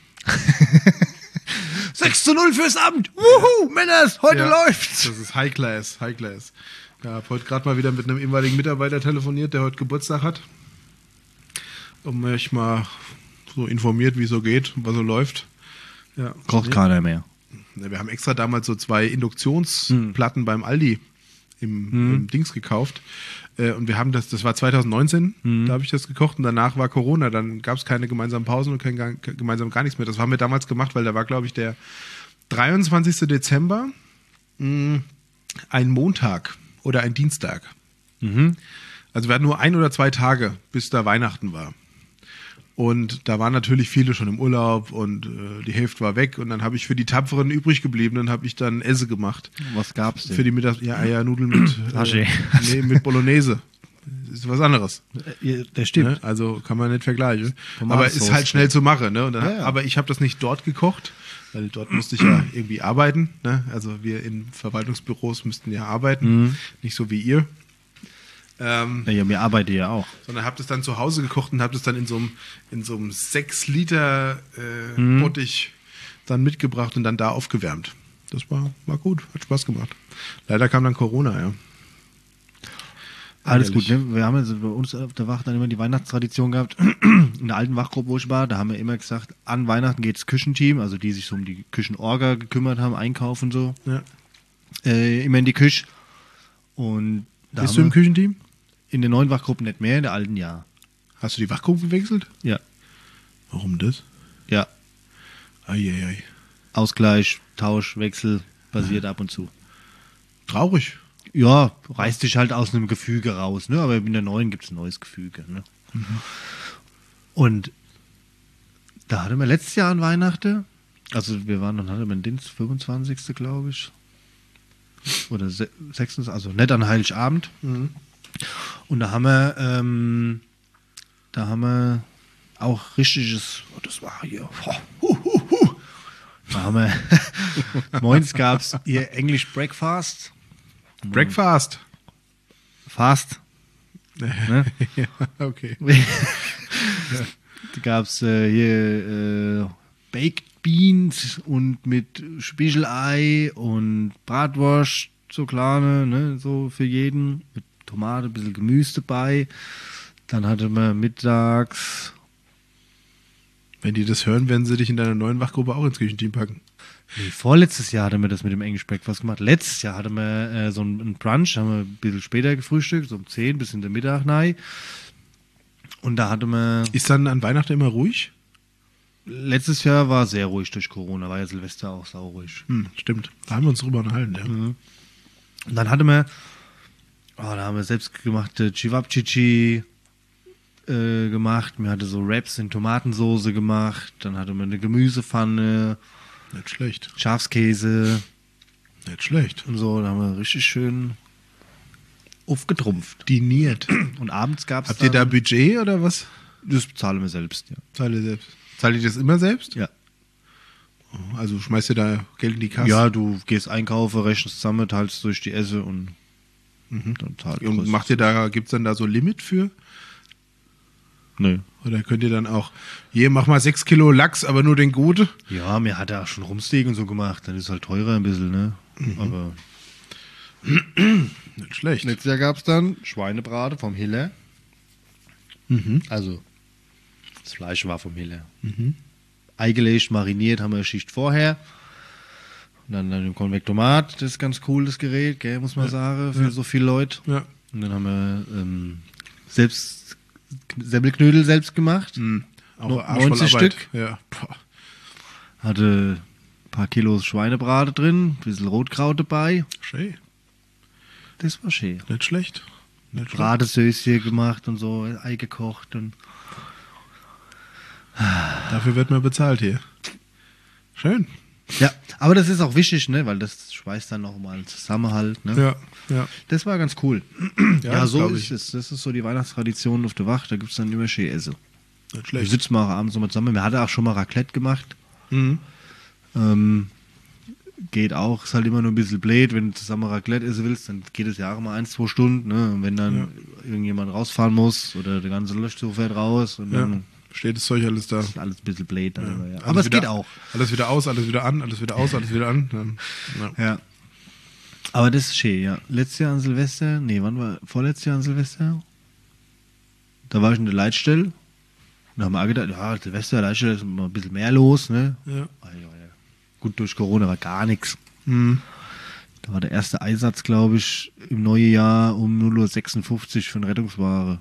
sechs zu null fürs Amt. Wuhu, Männers, heute Ja, läuft's. Das ist High Class, High Class. Ja, habe heute gerade mal wieder mit einem ehemaligen Mitarbeiter telefoniert, der heute Geburtstag hat. Und mich mal so informiert, wie es so geht, was so läuft. Ja. Kocht Nee. keiner mehr. Ja, wir haben extra damals so zwei Induktionsplatten beim Aldi im, im Dings gekauft. Äh, und wir haben das, das war zwanzig neunzehn, da habe ich das gekocht und danach war Corona, dann gab es keine gemeinsamen Pausen und kein, gar- gemeinsam gar nichts mehr. Das haben wir damals gemacht, weil da war, glaube ich, der dreiundzwanzigsten Dezember mh, ein Montag oder ein Dienstag. Mhm. Also wir hatten nur ein oder zwei Tage, bis da Weihnachten war. Und da waren natürlich viele schon im Urlaub und äh, die Hälfte war weg. Und dann habe ich für die Tapferen übrig gebliebenen, habe ich dann Esse gemacht. Was gab's denn? Für die Mittags... Ja, Eiernudeln mit... Hasche. Äh, nee, mit Bolognese. Das ist was anderes. Ja, das stimmt. Ne? Also kann man nicht vergleichen. Tomatensauce. Aber ist halt schnell zu machen. Ne? Und dann, Ja, ja. Aber ich habe das nicht dort gekocht, weil dort musste ich ja irgendwie arbeiten. Ne? Also wir in Verwaltungsbüros müssten ja arbeiten, Mhm. nicht so wie ihr. Ähm, Ja, mir arbeite ja auch. sondern habe das dann zu Hause gekocht und habe das dann in so einem in so einem sechs Liter äh, Bottich dann mitgebracht und dann da aufgewärmt. Das war, war gut, hat Spaß gemacht. Leider kam dann Corona, ja. Alles Ärgerlich. gut, ne? Wir haben also bei uns auf der Wacht dann immer die Weihnachtstradition gehabt. In der alten Wachgruppe, wo ich war, da haben wir immer gesagt, an Weihnachten geht's Küchenteam, also die sich so um die Küchenorga gekümmert haben, Einkauf und so, Ja. äh, immer in die Küche. Und da Bist haben du im wir Küchenteam? in den neuen Wachgruppen nicht mehr, in der alten ja. Hast du die Wachgruppe gewechselt? Ja, Warum das? ja. Eieiei. Ausgleich, Tausch, Wechsel passiert ab und zu. Traurig. Ja, reißt dich halt aus einem Gefüge raus, ne? Aber in der neuen gibt es ein neues Gefüge, ne? Und da hatten wir letztes Jahr an Weihnachten, also wir waren dann hatten wir den Dienst, fünfundzwanzigsten glaube ich. Oder se- sechsundzwanzigsten also nicht an Heiligabend. Und da haben wir, ähm, da haben wir auch richtiges, oh, das war hier, oh, hu, hu, hu. Da haben wir, morgens gab es hier English Breakfast. Breakfast. Fast. Ne? Ja, okay. Da gab es äh, hier äh, Baked Beans und mit Spiegelei und Bratwurst, so kleine, ne, so für jeden. Mit Tomate, ein bisschen Gemüse dabei. Dann hatte man mittags... Wenn die das hören, werden sie dich in deiner neuen Wachgruppe auch ins Küchenteam packen. Nee, vorletztes Jahr hatten wir das mit dem English Breakfast gemacht. Letztes Jahr hatten wir äh, so einen Brunch, haben wir ein bisschen später gefrühstückt, so um zehn bis in der Mittag rein. Und da hatte man... Ist dann an Weihnachten immer ruhig? Letztes Jahr war sehr ruhig durch Corona, war ja Silvester auch sauruhig. Hm, stimmt. Da haben wir uns drüber unterhalten, ja. Mhm. Und dann hatten wir, oh, da haben wir selbstgemachte Cevapcici äh, gemacht. Wir hatten so Wraps in Tomatensoße gemacht. Dann hatten wir eine Gemüsepfanne. Nicht schlecht. Schafskäse. Nicht schlecht. Und so, da haben wir richtig schön aufgetrumpft. Diniert. Und abends gab es Habt ihr da Budget oder was? Das bezahlen wir selbst, ja. Zahlt ihr selbst? Zahlt ihr das immer selbst? Ja. Also schmeißt ihr da Geld in die Kasse? Ja, du gehst einkaufen, rechnest zusammen, teilst durch die Esse und Mhm. dann zahlt Und macht ihr da, gibt's dann da so Limit für? Nö. Oder könnt ihr dann auch, hier mach mal sechs Kilo Lachs, aber nur den guten? Ja, mir hat er auch schon Rumsteak und so gemacht. Dann ist halt teurer ein bisschen, ne? Mhm. Aber nicht schlecht. letztes Jahr gab es dann Schweinebrate vom Hiller. Mhm. Also, das Fleisch war vom Hiller. Mhm. Eingelegt, mariniert haben wir eine Schicht vorher. Und dann, dann im Konvektomat, das ist ganz cool, das Gerät, gell, muss man Ja. sagen, für Ja. so viele Leute. Ja. Und dann haben wir ähm, selbst Semmelknödel selbst gemacht. Mhm. Auch No- Arsch voll neunzig Arbeit. Stück. Ja. Boah. Hatte ein paar Kilos Schweinebrate drin, ein bisschen Rotkraut dabei. Schön. Das war schön. Nicht schlecht. Nicht schlecht. Bratesößchen gemacht und so, Ei gekocht. Und Dafür wird man bezahlt hier. Schön. ja, aber das ist auch wichtig, ne, weil das schweißt dann nochmal Zusammenhalt. Ne? Ja. Ja. Das war ganz cool. Ja, das so glaub ist ich. es. Das ist so die Weihnachtstradition auf der Wach. Da gibt es dann immer schön Essen. Nicht Wir schlecht. sitzen mal abends nochmal zusammen. Wir hatten auch schon mal Raclette gemacht. Mhm. Ähm, geht auch. Ist halt immer nur ein bisschen blöd. Wenn du zusammen Raclette essen willst, dann geht es ja auch mal ein, zwei Stunden. Ne? Und wenn dann Ja. irgendjemand rausfahren muss oder der ganze Löschzug fährt raus und Ja. dann Steht das Zeug alles da. ist alles ein bisschen blöd. Dann immer, ja. Alles Aber es wieder, geht auch. Alles wieder aus, alles wieder an, alles wieder aus, alles wieder an. Dann, ja. Ja. Aber das ist schön, ja. Letztes Jahr an Silvester, nee, wann war, vorletztes Jahr an Silvester? Da war ich in der Leitstelle. Und da haben wir auch gedacht, ja, Silvester, Leitstelle ist immer ein bisschen mehr los, ne? Ja. Ah, ja, ja. Gut, durch Corona war gar nichts. Mhm. Da war der erste Einsatz, glaube ich, im neuen Jahr um null Uhr sechsundfünfzig für eine Rettungsware.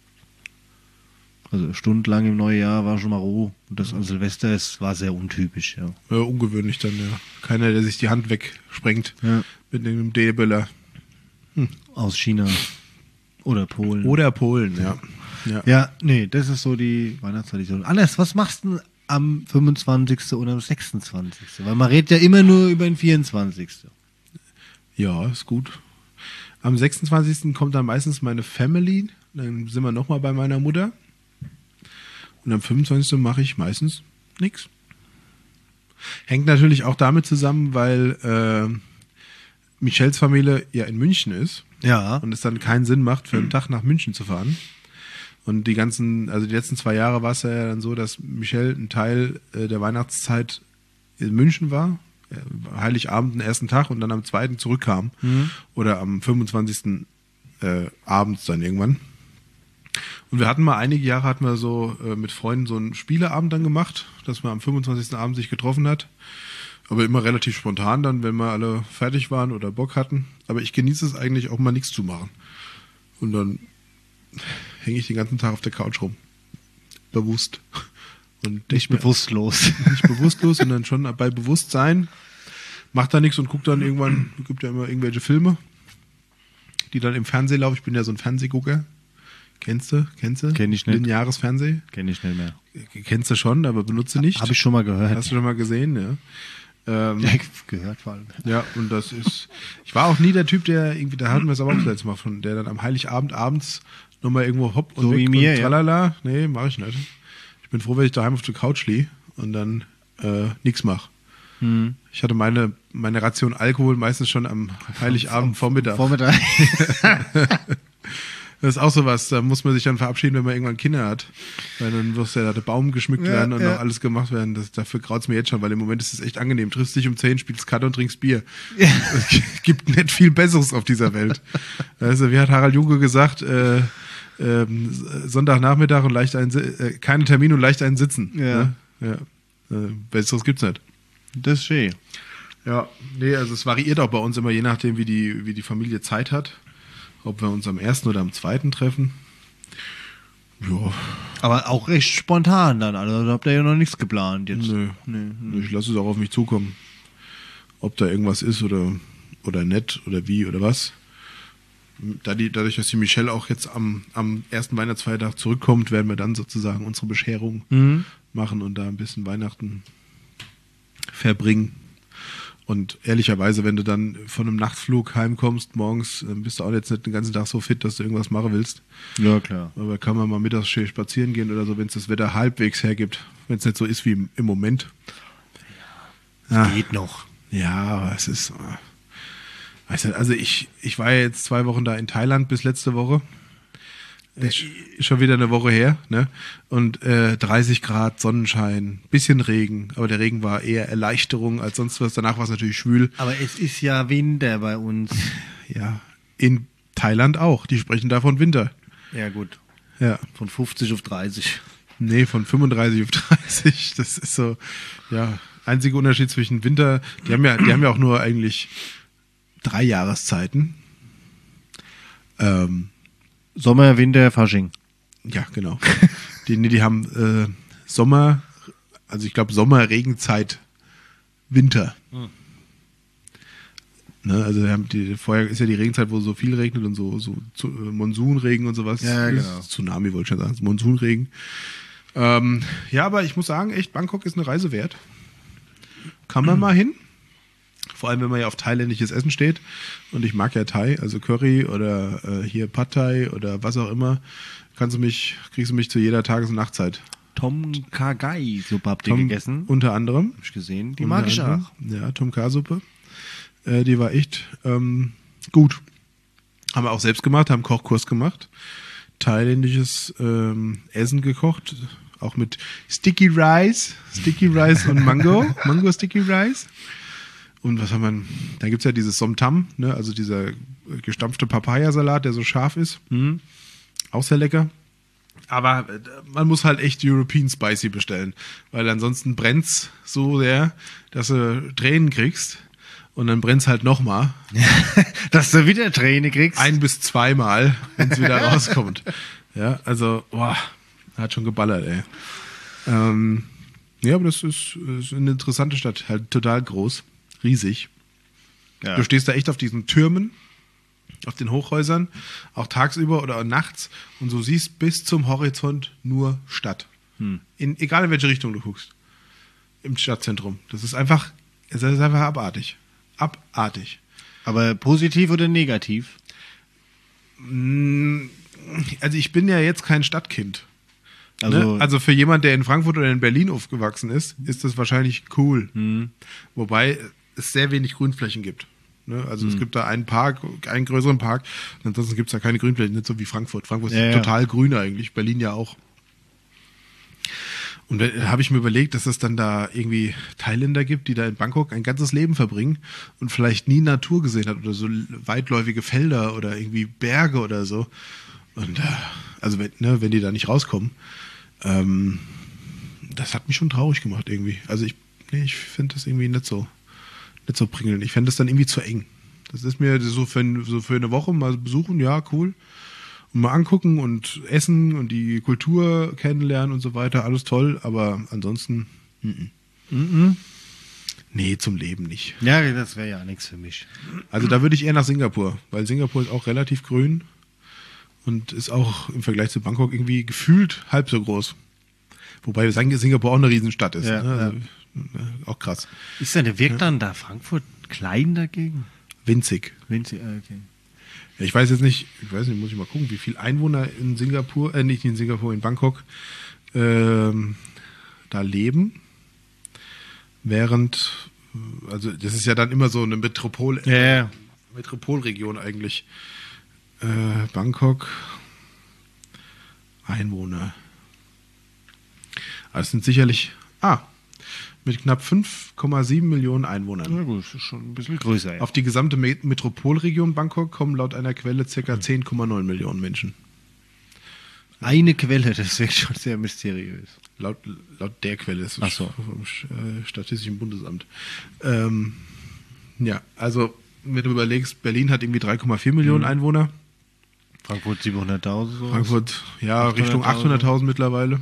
Also stundenlang im neuen Jahr war schon mal roh. Und das an Silvester ist, war sehr untypisch, ja. Ja, ungewöhnlich dann, ja. Keiner, der sich die Hand wegsprengt ja. mit einem D-Böller. Aus China. Oder Polen. Oder Polen, ja. Ja. Ja, nee, das ist so die Weihnachtstradition. Anders, was machst du denn am fünfundzwanzigsten oder am sechsundzwanzigsten? Weil man redet ja immer nur über den vierundzwanzigsten Ja, ist gut. Am sechsundzwanzigsten kommt dann meistens meine Family. Dann sind wir nochmal bei meiner Mutter. Und am fünfundzwanzigsten mache ich meistens nichts. Hängt natürlich auch damit zusammen, weil äh, Michels Familie ja in München ist. Ja. Und es dann keinen Sinn macht, für einen Tag nach München zu fahren. Und die ganzen, also die letzten zwei Jahre war es ja dann so, dass Michel ein Teil äh, der Weihnachtszeit in München war. Äh, Heiligabend den ersten Tag und dann am zweiten zurückkam. Mhm. Oder am fünfundzwanzigsten Äh, abends dann irgendwann. Und wir hatten mal einige Jahre hatten wir so äh, mit Freunden so einen Spieleabend dann gemacht, dass man am fünfundzwanzigsten Abend sich getroffen hat. Aber immer relativ spontan dann, wenn wir alle fertig waren oder Bock hatten. Aber ich genieße es eigentlich auch mal nichts zu machen. Und dann hänge ich den ganzen Tag auf der Couch rum. Bewusst. Und Nicht mir- bewusstlos. nicht bewusstlos, sondern schon bei Bewusstsein. Macht da nichts und guckt dann irgendwann, gibt ja immer irgendwelche Filme, die dann im Fernsehen laufen. Ich bin ja so ein Fernsehgucker. Kennst du? Kennst du? Kenn ich nicht. Lineares Fernsehen? Kenn ich nicht mehr. Kennst du schon, aber benutze nicht. Habe ich schon mal gehört. Hast du schon mal gesehen, ja. Ähm, Ja, gehört vor allem. ja, und das ist. Ich war auch nie der Typ, der irgendwie, da hatten wir es aber auch das letzte Mal von, der dann am Heiligabend abends nochmal irgendwo hopp und So weg wie mir, und ja. tralala. Nee, mache ich nicht. Ich bin froh, wenn ich daheim auf der Couch liege und dann äh, nichts mache. Mhm. Ich hatte meine, meine Ration Alkohol meistens schon am Heiligabend Vormittag. Vormittag. Das ist auch sowas, da muss man sich dann verabschieden, wenn man irgendwann Kinder hat. Weil dann muss ja der Baum geschmückt Ja, werden und ja. noch alles gemacht werden. Das, dafür graut's mir jetzt schon, weil im Moment ist es echt angenehm. Triffst dich um zehn, spielst Karte und trinkst Bier. Ja. Es gibt nicht viel Besseres auf dieser Welt. Also, wie hat Harald Junke gesagt, äh, ähm, Sonntagnachmittag und leicht einen, äh, keine Termine und leicht einen Sitzen. Ja. Ne? Ja. Äh, Besseres gibt's nicht. Das ist schön. Ja, nee, also es variiert auch bei uns immer, je nachdem, wie die, wie die Familie Zeit hat. Ob wir uns am ersten oder am zweiten treffen. Ja. Aber auch recht spontan dann, also habt ihr ja noch nichts geplant jetzt. Nö. Nee, nee. Ich lasse es auch auf mich zukommen. Ob da irgendwas ist oder, oder nett oder wie oder was. Da die, dadurch, dass die Michelle auch jetzt am, am ersten Weihnachtsfeiertag zurückkommt, werden wir dann sozusagen unsere Bescherung Mhm. machen und da ein bisschen Weihnachten verbringen. Und ehrlicherweise, wenn du dann von einem Nachtflug heimkommst, morgens, dann bist du auch jetzt nicht den ganzen Tag so fit, dass du irgendwas machen willst. Ja, klar. Aber kann man mal mittags schön spazieren gehen oder so, wenn es das Wetter halbwegs hergibt. Wenn es nicht so ist wie im, im Moment. Ja. Geht noch. Ja, aber es ist. äh, Weißt du, also ich, ich war ja jetzt zwei Wochen da in Thailand bis letzte Woche. Ist schon wieder eine Woche her, ne? Und äh, dreißig Grad, Sonnenschein, bisschen Regen, aber der Regen war eher Erleichterung als sonst was. Danach war es natürlich schwül. Aber es ist ja Winter bei uns. Ja, in Thailand auch. Die sprechen da von Winter. Ja, gut. Ja. Von fünfzig auf dreißig. Nee, von fünfunddreißig auf dreißig. Das ist so, ja, einziger Unterschied zwischen Winter. Die haben ja, die haben ja auch nur eigentlich drei Jahreszeiten. Ähm, Sommer, Winter, Fasching. ja, genau. die, nee, die haben äh, Sommer, also ich glaube Sommer, Regenzeit, Winter. Hm. Ne, also wir haben die, vorher ist ja die Regenzeit, wo so viel regnet und so, so zu, äh, Monsunregen und sowas. Ja, ist. genau. Tsunami wollte ich schon sagen, Monsunregen. Ähm, ja, aber ich muss sagen, echt, Bangkok ist eine Reise wert. Kann man mal hin. Vor allem, wenn man ja auf thailändisches Essen steht. Und ich mag ja Thai, also Curry oder äh, hier Pad Thai oder was auch immer. Kannst du mich, kriegst du mich zu jeder Tages- und Nachtzeit. Tom Kha Suppe habt ihr Tom, gegessen? Unter anderem. Hab ich gesehen. Die Unter mag ich anderem. auch. Ja, Tom Kha-Suppe. Äh, die war echt ähm, gut. Haben wir auch selbst gemacht, haben Kochkurs gemacht. Thailändisches ähm, Essen gekocht. Auch mit Sticky Rice. Sticky Rice und Mango. Mango Sticky Rice. Und was haben wir? Da gibt es ja dieses Somtam, ne? Also dieser gestampfte Papayasalat, der so scharf ist. Mhm. Auch sehr lecker. Aber äh, man muss halt echt European Spicy bestellen. Weil ansonsten brennt's so sehr, dass du Tränen kriegst. Und dann brennt's halt nochmal. Dass du wieder Träne kriegst. Ein bis zweimal, wenn es wieder rauskommt. Ja, also, boah, hat schon geballert, ey. Ähm, ja, aber das ist, ist eine interessante Stadt. Halt total groß. Riesig. Ja. Du stehst da echt auf diesen Türmen, auf den Hochhäusern, auch tagsüber oder nachts und so siehst bis zum Horizont nur Stadt. Hm. In, egal in welche Richtung du guckst. Im Stadtzentrum. Das ist einfach, es ist einfach abartig. Abartig. Aber positiv oder negativ? Also ich bin ja jetzt kein Stadtkind. Also, Ne? Also für jemand, der in Frankfurt oder in Berlin aufgewachsen ist, ist das wahrscheinlich cool. hm. Wobei es sehr wenig Grünflächen gibt. Ne? Also Hm. es gibt da einen Park, einen größeren Park, und ansonsten gibt es da keine Grünflächen, nicht so wie Frankfurt. Frankfurt ist Ja, ja. total grün eigentlich, Berlin ja auch. Und da habe ich mir überlegt, dass es dann da irgendwie Thailänder gibt, die da in Bangkok ein ganzes Leben verbringen und vielleicht nie Natur gesehen hat oder so weitläufige Felder oder irgendwie Berge oder so. Und äh, also wenn, ne, wenn die da nicht rauskommen, ähm, das hat mich schon traurig gemacht irgendwie. Also ich, nee, ich finde das irgendwie nicht so, nicht so prickelnd. Ich fände das dann irgendwie zu eng. Das ist mir so für, so für eine Woche mal besuchen, ja, cool. Und mal angucken und essen und die Kultur kennenlernen und so weiter, alles toll, aber ansonsten, mm, mm. Mhm. Nee, zum Leben nicht. Ja, das wäre ja nichts für mich. Also da würde ich eher nach Singapur, weil Singapur ist auch relativ grün und ist auch im Vergleich zu Bangkok irgendwie gefühlt halb so groß. Wobei Singapur auch eine Riesenstadt ist. Ja, ne? Also, ja, auch krass. Ist denn, wirkt dann da Frankfurt klein dagegen? Winzig. Winzig, ah, okay. Ja, ich weiß jetzt nicht, ich weiß nicht, muss ich mal gucken, wie viele Einwohner in Singapur, äh, nicht in Singapur, in Bangkok ähm, da leben. Während, also das ist ja dann immer so eine Metropol, Ja, ja. Metropolregion eigentlich. Äh, Bangkok, Einwohner. Das sind sicherlich, ah, mit knapp fünf Komma sieben Millionen Einwohnern. Na gut, das ist schon ein bisschen größer. Ja. Auf die gesamte Me- Metropolregion Bangkok kommen laut einer Quelle ca. zehn Komma neun Millionen Menschen. Eine Quelle, das ist wirklich schon sehr mysteriös. Laut, laut der Quelle, das ist Ach so. vom äh, Statistischen Bundesamt. Ähm, ja, also wenn du überlegst, Berlin hat irgendwie drei Komma vier Millionen Mhm. Einwohner. Frankfurt siebenhunderttausend. So. Frankfurt, ja, Richtung achthunderttausend. achthunderttausend mittlerweile.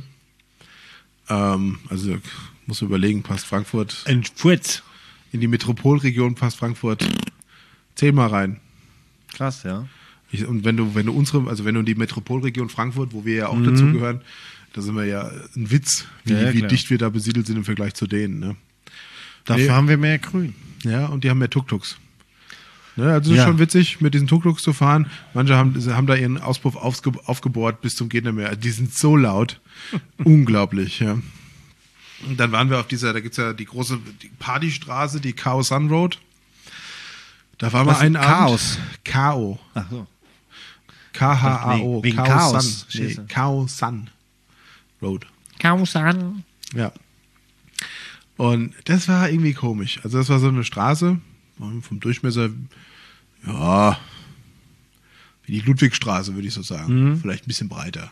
Ähm, also muss man überlegen, passt Frankfurt Ein Furz. in die Metropolregion, passt Frankfurt zehnmal rein. Krass, ja. Ich, und wenn du, wenn du unsere, also wenn du in die Metropolregion Frankfurt, wo wir ja auch Mhm. dazugehören, da sind wir ja ein Witz, wie, Ja, ja, wie klar. dicht wir da besiedelt sind im Vergleich zu denen. Ne? Dafür Nee. haben wir mehr Grün. Ja, und die haben mehr Tuk-Tuks. Ne, also es ist Ja. schon witzig, mit diesen Tuk-Tuks zu fahren. Manche haben, sie haben da ihren Auspuff aufge, aufgebohrt bis zum geht nicht mehr. Die sind so laut. Unglaublich, ja. Und dann waren wir auf dieser, da gibt's ja die große die Partystraße, die Khao San Road. Da waren Was wir einen ist Abend. Chaos? Khao. Ach so. K H A O. Wegen Khao Chaos. San. Nee, Scheiße. Khao San Road. Kausan. Ja. Und das war irgendwie komisch. Also das war so eine Straße vom Durchmesser, ja, wie die Ludwigstraße, würde ich so sagen. Mhm. Vielleicht ein bisschen breiter.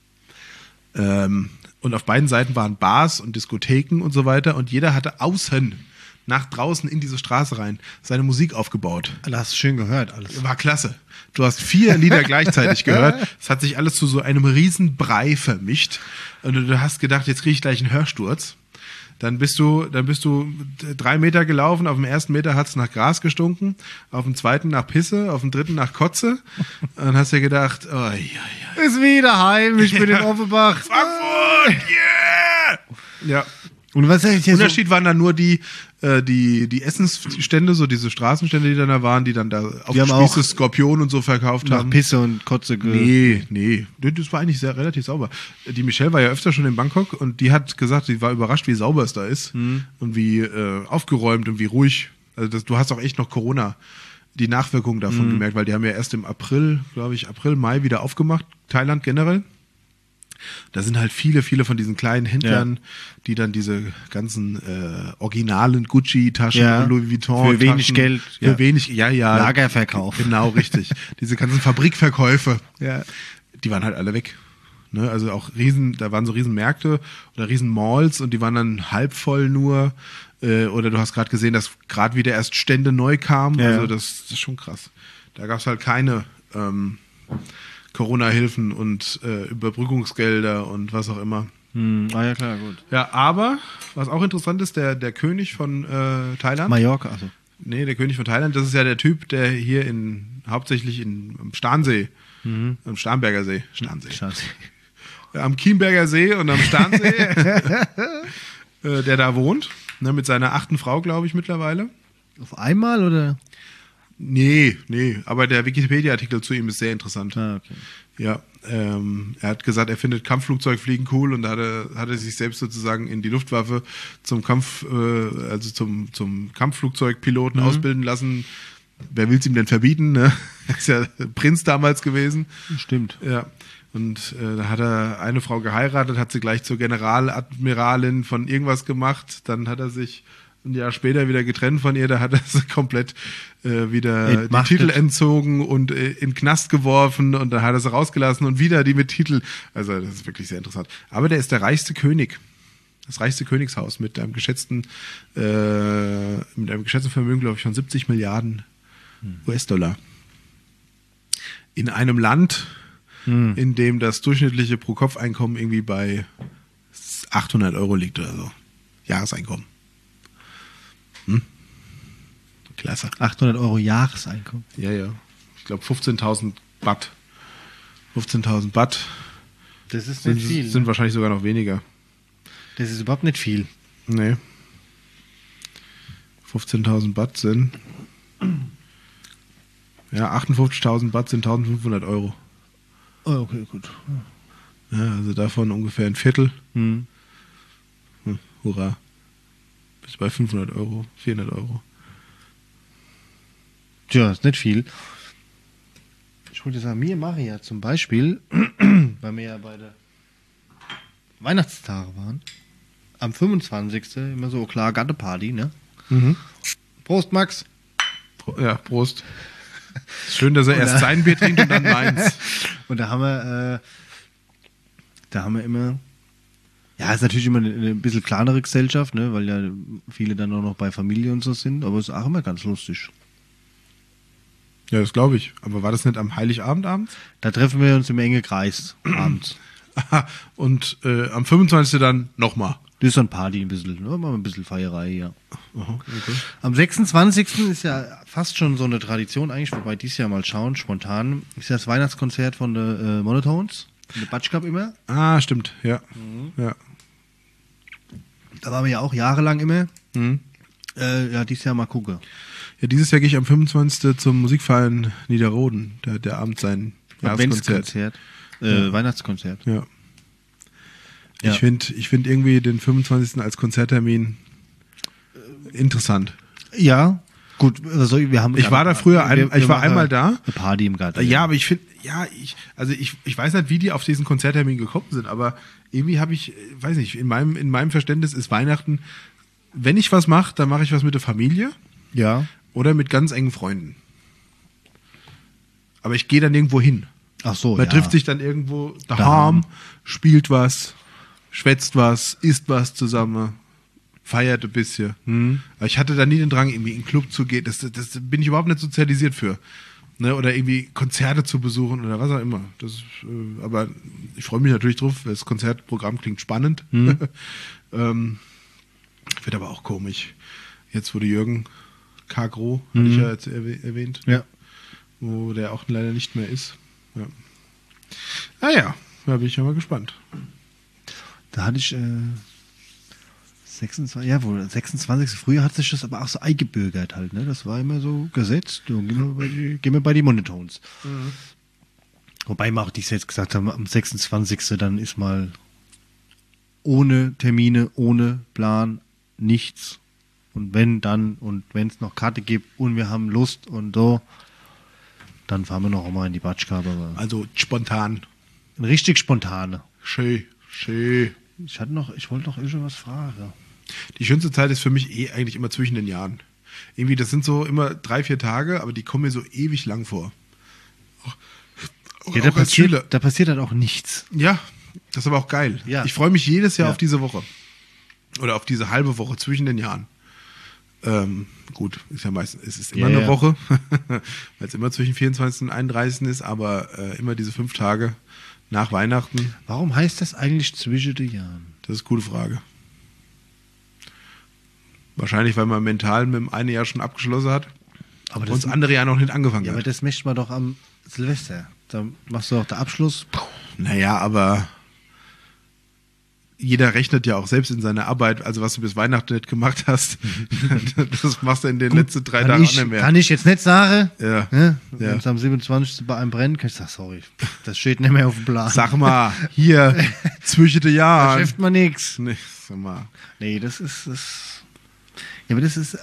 Ähm, und auf beiden Seiten waren Bars und Diskotheken und so weiter. Und jeder hatte außen, nach draußen in diese Straße rein, seine Musik aufgebaut. Das hast du schön gehört, alles. War klasse. Du hast vier Lieder gleichzeitig gehört. Es hat sich alles zu so einem riesen Brei vermischt. Und du hast gedacht, jetzt kriege ich gleich einen Hörsturz. Dann bist du, dann bist du drei Meter gelaufen. Auf dem ersten Meter hat es nach Gras gestunken. Auf dem zweiten nach Pisse. Auf dem dritten nach Kotze. Und dann hast du dir gedacht, oh, ja, ja. Ist wieder heim, ich bin in Offenbach. Frankfurt, yeah! Ja. Und was ist jetzt Unterschied waren dann nur die, äh, die, die Essensstände, so diese Straßenstände, die dann da waren, die dann da auf Die haben Spieße auch Skorpion und so verkauft nach haben. Pisse und Kotze ge Nee, nee. Das war eigentlich sehr relativ sauber. Die Michelle war ja öfter schon in Bangkok und die hat gesagt, sie war überrascht, wie sauber es da ist Mhm. und wie äh, aufgeräumt und wie ruhig. Also das, du hast auch echt noch Corona, die Nachwirkungen davon Mhm. gemerkt, weil die haben ja erst im April, glaube ich, April, Mai wieder aufgemacht, Thailand generell. Da sind halt viele, viele von diesen kleinen Händlern, Ja. die dann diese ganzen äh, originalen Gucci-Taschen Ja. und Louis Vuitton Für wenig Taschen, Geld, Für ja. wenig, ja, ja. Lagerverkauf. Genau, richtig. Diese ganzen Fabrikverkäufe, Ja. die waren halt alle weg. Ne? Also auch riesen, da waren so riesen Märkte oder riesen Malls und die waren dann halb voll nur. Äh, oder du hast gerade gesehen, dass gerade wieder erst Stände neu kamen. Ja. Also das, das ist schon krass. Da gab es halt keine ähm, Corona-Hilfen und äh, Überbrückungsgelder und was auch immer. Hm, ah ja, klar, gut. Ja, aber was auch interessant ist, der, der König von äh, Thailand. Mallorca, also. Nee, der König von Thailand, das ist ja der Typ, der hier in, hauptsächlich in, am Starnsee, Mhm. am Starnberger See, Starnsee, Schade. am Chiemberger See und am Starnsee, äh, der da wohnt, ne, mit seiner achten Frau, glaube ich, mittlerweile. Auf einmal oder? Nee, nee, aber der Wikipedia-Artikel zu ihm ist sehr interessant. Ah, okay. Ja, ähm, er hat gesagt, er findet Kampfflugzeugfliegen cool und da hat er, hat er sich selbst sozusagen in die Luftwaffe zum Kampf, äh, also zum, zum Kampfflugzeugpiloten Mhm. ausbilden lassen. Wer will es ihm denn verbieten? Ne? Er ist ja Prinz damals gewesen. Stimmt. Ja. Und äh, da hat er eine Frau geheiratet, hat sie gleich zur Generaladmiralin von irgendwas gemacht. Dann hat er sich ein Jahr später wieder getrennt von ihr. Da hat er sie komplett äh, wieder Entmachtet. die Titel entzogen und äh, in den Knast geworfen. Und dann hat er sie rausgelassen und wieder die mit Titel. Also das ist wirklich sehr interessant. Aber der ist der reichste König. Das reichste Königshaus mit einem geschätzten, äh, mit einem geschätzten Vermögen, glaube ich, von siebzig Milliarden U S-Dollar. In einem Land, Hm. in dem das durchschnittliche Pro-Kopf-Einkommen irgendwie bei achthundert Euro liegt oder so. Jahreseinkommen. Hm? Klasse. achthundert Euro Jahreseinkommen. Ja, ja. Ich glaube fünfzehntausend Baht. fünfzehntausend Baht Das ist sind, nicht viel. sind ne? wahrscheinlich sogar noch weniger. Das ist überhaupt nicht viel. Nee. fünfzehntausend Baht sind. Ja, achtundfünfzigtausend Baht sind eintausendfünfhundert Euro. Oh, okay, gut. Ja, also davon ungefähr ein Viertel. Hm. Hm, hurra. Bis bei fünfhundert Euro, vierhundert Euro. Tja, ist nicht viel. Ich wollte sagen, mir mache ja zum Beispiel, weil wir ja beide Weihnachtstage waren, am fünfundzwanzigsten immer so klar Gatteparty, ne? Mhm. Prost, Max. Pro- Ja, Prost. Schön, dass er erst sein Bier trinkt und dann meins. Und da haben wir, äh, da haben wir immer, ja, ist natürlich immer eine, eine bisschen kleinere Gesellschaft, ne, weil ja viele dann auch noch bei Familie und so sind, aber es ist auch immer ganz lustig. Ja, das glaube ich. Aber war das nicht am Heiligabend abends? Da treffen wir uns im engen Kreis abends. Aha. Und äh, am fünfundzwanzigsten dann nochmal. Das ist dann Party ein bisschen, ne, mal ein bisschen Feierei, ja. Aha, okay. Am sechsundzwanzigsten ist ja fast schon so eine Tradition eigentlich, wobei dieses Jahr mal schauen, spontan, ist ja das Weihnachtskonzert von der äh, Monotones, in der Batsch Cup immer. Ah, stimmt, ja. ja. Da waren wir ja auch jahrelang immer. Mhm. Äh, ja, dieses Jahr mal gucken. Ja, dieses Jahr gehe ich am fünfundzwanzigsten zum Musikverein Niederroden. Da hat der Abend sein Jahreskonzert. Adventskonzert. Äh, Weihnachtskonzert. Ja. Ja. Ich finde ich find irgendwie den fünfundzwanzigsten als Konzerttermin interessant. Ja, gut, also wir haben. Ich war da früher, ein, wir, wir ich war machen einmal da. Eine Party im Garten. Ja, aber ich finde, ja, ich, also ich, ich weiß nicht, wie die auf diesen Konzerttermin gekommen sind, aber irgendwie habe ich, weiß nicht, in meinem, in meinem Verständnis ist Weihnachten, wenn ich was mache, dann mache ich was mit der Familie Ja. oder mit ganz engen Freunden. Aber ich gehe dann irgendwo hin. Ach so, Man ja. trifft sich dann irgendwo daheim, Daheim. spielt was, schwätzt was, isst was zusammen, feiert ein bisschen. Hm. Aber ich hatte da nie den Drang, irgendwie in den Club zu gehen. Das, das bin ich überhaupt nicht sozialisiert für. Ne? Oder irgendwie Konzerte zu besuchen oder was auch immer. Das, äh, aber ich freue mich natürlich drauf. Das Konzertprogramm klingt spannend. Hm. ähm, wird aber auch komisch. Jetzt wurde Jürgen Kagro, Mhm. hatte ich ja jetzt erwäh- erwähnt, Ja. wo der auch leider nicht mehr ist. Ja. Ah ja, da bin ich ja mal gespannt. Da hatte ich äh, sechsundzwanzig, ja wohl, sechsundzwanzigsten Frühjahr hat sich das aber auch so eingebürgert halt, ne? Das war immer so gesetzt. So, gehen wir bei die, gehen wir bei die Monotones. Mhm. Wobei wir auch dies jetzt gesagt haben, am sechsundzwanzigsten dann ist mal ohne Termine, ohne Plan, nichts. Und wenn dann, und wenn es noch Karte gibt und wir haben Lust und so, dann fahren wir noch mal in die Batschkabe. Aber Also spontan. richtig spontane. Schön, schön. Ich hatte noch, ich wollte noch irgendwas fragen. Die schönste Zeit ist für mich eh eigentlich immer zwischen den Jahren. Irgendwie, das sind so immer drei, vier Tage, aber die kommen mir so ewig lang vor. Auch, auch, Ja, da auch als Schüler. passiert, da passiert dann auch nichts. Ja, das ist aber auch geil. Ja. Ich freue mich jedes Jahr Ja. auf diese Woche. Oder auf diese halbe Woche zwischen den Jahren. Ähm, gut, ist ja meistens, es ist immer Ja, eine ja. Woche, weil es immer zwischen vierundzwanzigsten und einunddreißigsten ist, aber äh, immer diese fünf Tage nach Weihnachten, Warum heißt das eigentlich zwischen den Jahren? das ist eine gute Frage. Wahrscheinlich, weil man mental mit dem einen Jahr schon abgeschlossen hat Aber und das, das andere Jahr noch nicht angefangen ja, aber hat. das möchte man doch am Silvester. Da machst du auch den Abschluss. Naja, aber jeder rechnet ja auch selbst in seiner Arbeit, also was du bis Weihnachten nicht gemacht hast, das machst du in den letzten drei kann Tagen ich, auch nicht mehr. Kann ich jetzt nicht sagen. Ja. Ne? Ja. Wenn es am siebenundzwanzigsten bei einem brennt, kann ich sagen, sorry, das steht nicht mehr auf dem Plan. Sag mal, hier, zwischen den Da Jahren. schafft man nichts. Nee, sag mal. Nee, das ist, das. Ja, aber das ist.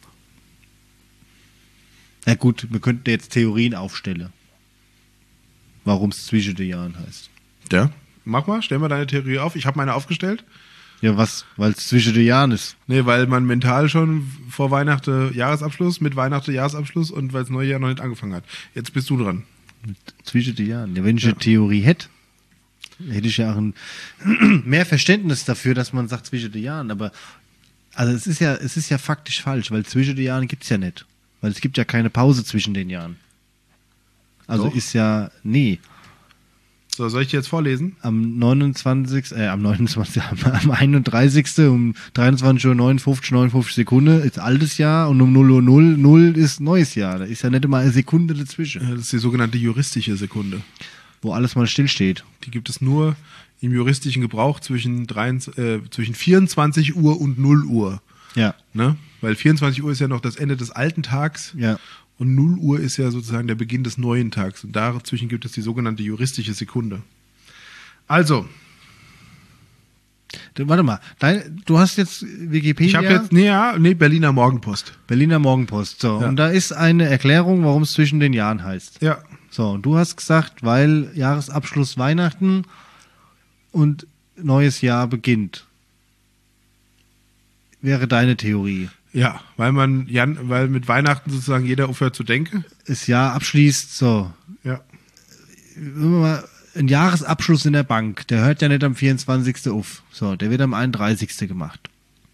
Na gut, wir könnten jetzt Theorien aufstellen. Warum es zwischen den Jahren heißt. Ja, mach mal, stell mal deine Theorie auf. Ich habe meine aufgestellt. Ja, was? Weil es zwischen den Jahren ist. Nee, weil man mental schon vor Weihnachten Jahresabschluss, mit Weihnachten Jahresabschluss und weil das neue Jahr noch nicht angefangen hat. Jetzt bist du dran. Zwischen den Jahren. Ja, wenn ich Ja. eine Theorie hätte, hätte ich ja auch ein mehr Verständnis dafür, dass man sagt zwischen den Jahren. Aber also es ist ja, es ist ja faktisch falsch, weil zwischen den Jahren gibt es ja nicht. Weil es gibt ja keine Pause zwischen den Jahren. Also Doch. ist ja, nee, So, soll ich dir jetzt vorlesen? am neunundzwanzigsten, äh, am neunundzwanzigsten, am, am einunddreißigsten um dreiundzwanzig Uhr neunundfünfzig, neunundfünfzig Sekunden ist altes Jahr und um null Uhr null null ist neues Jahr. Da ist ja nicht immer eine Sekunde dazwischen, Das ist die sogenannte juristische Sekunde. wo alles mal stillsteht. Die gibt es nur im juristischen Gebrauch zwischen, dreiundzwanzig, äh, zwischen vierundzwanzig Uhr und null Uhr. Ja, Ne? Weil vierundzwanzig Uhr ist ja noch das Ende des alten Tags. ja. Und null Uhr ist ja sozusagen der Beginn des neuen Tags. Und dazwischen gibt es die sogenannte juristische Sekunde. Also, Du, warte mal, dein, du hast jetzt Wikipedia, ich habe jetzt, nee, ja, nee, Berliner Morgenpost. Berliner Morgenpost. So, Ja. und da ist eine Erklärung, warum es zwischen den Jahren heißt. Ja, So, und du hast gesagt, weil Jahresabschluss Weihnachten und neues Jahr beginnt. Wäre deine Theorie. Ja, weil man, Jan, weil mit Weihnachten sozusagen jeder aufhört zu denken. Das Jahr abschließt, so. Ja. Mal ein Jahresabschluss in der Bank, der hört ja nicht am vierundzwanzigsten auf. So, der wird am einunddreißigsten gemacht.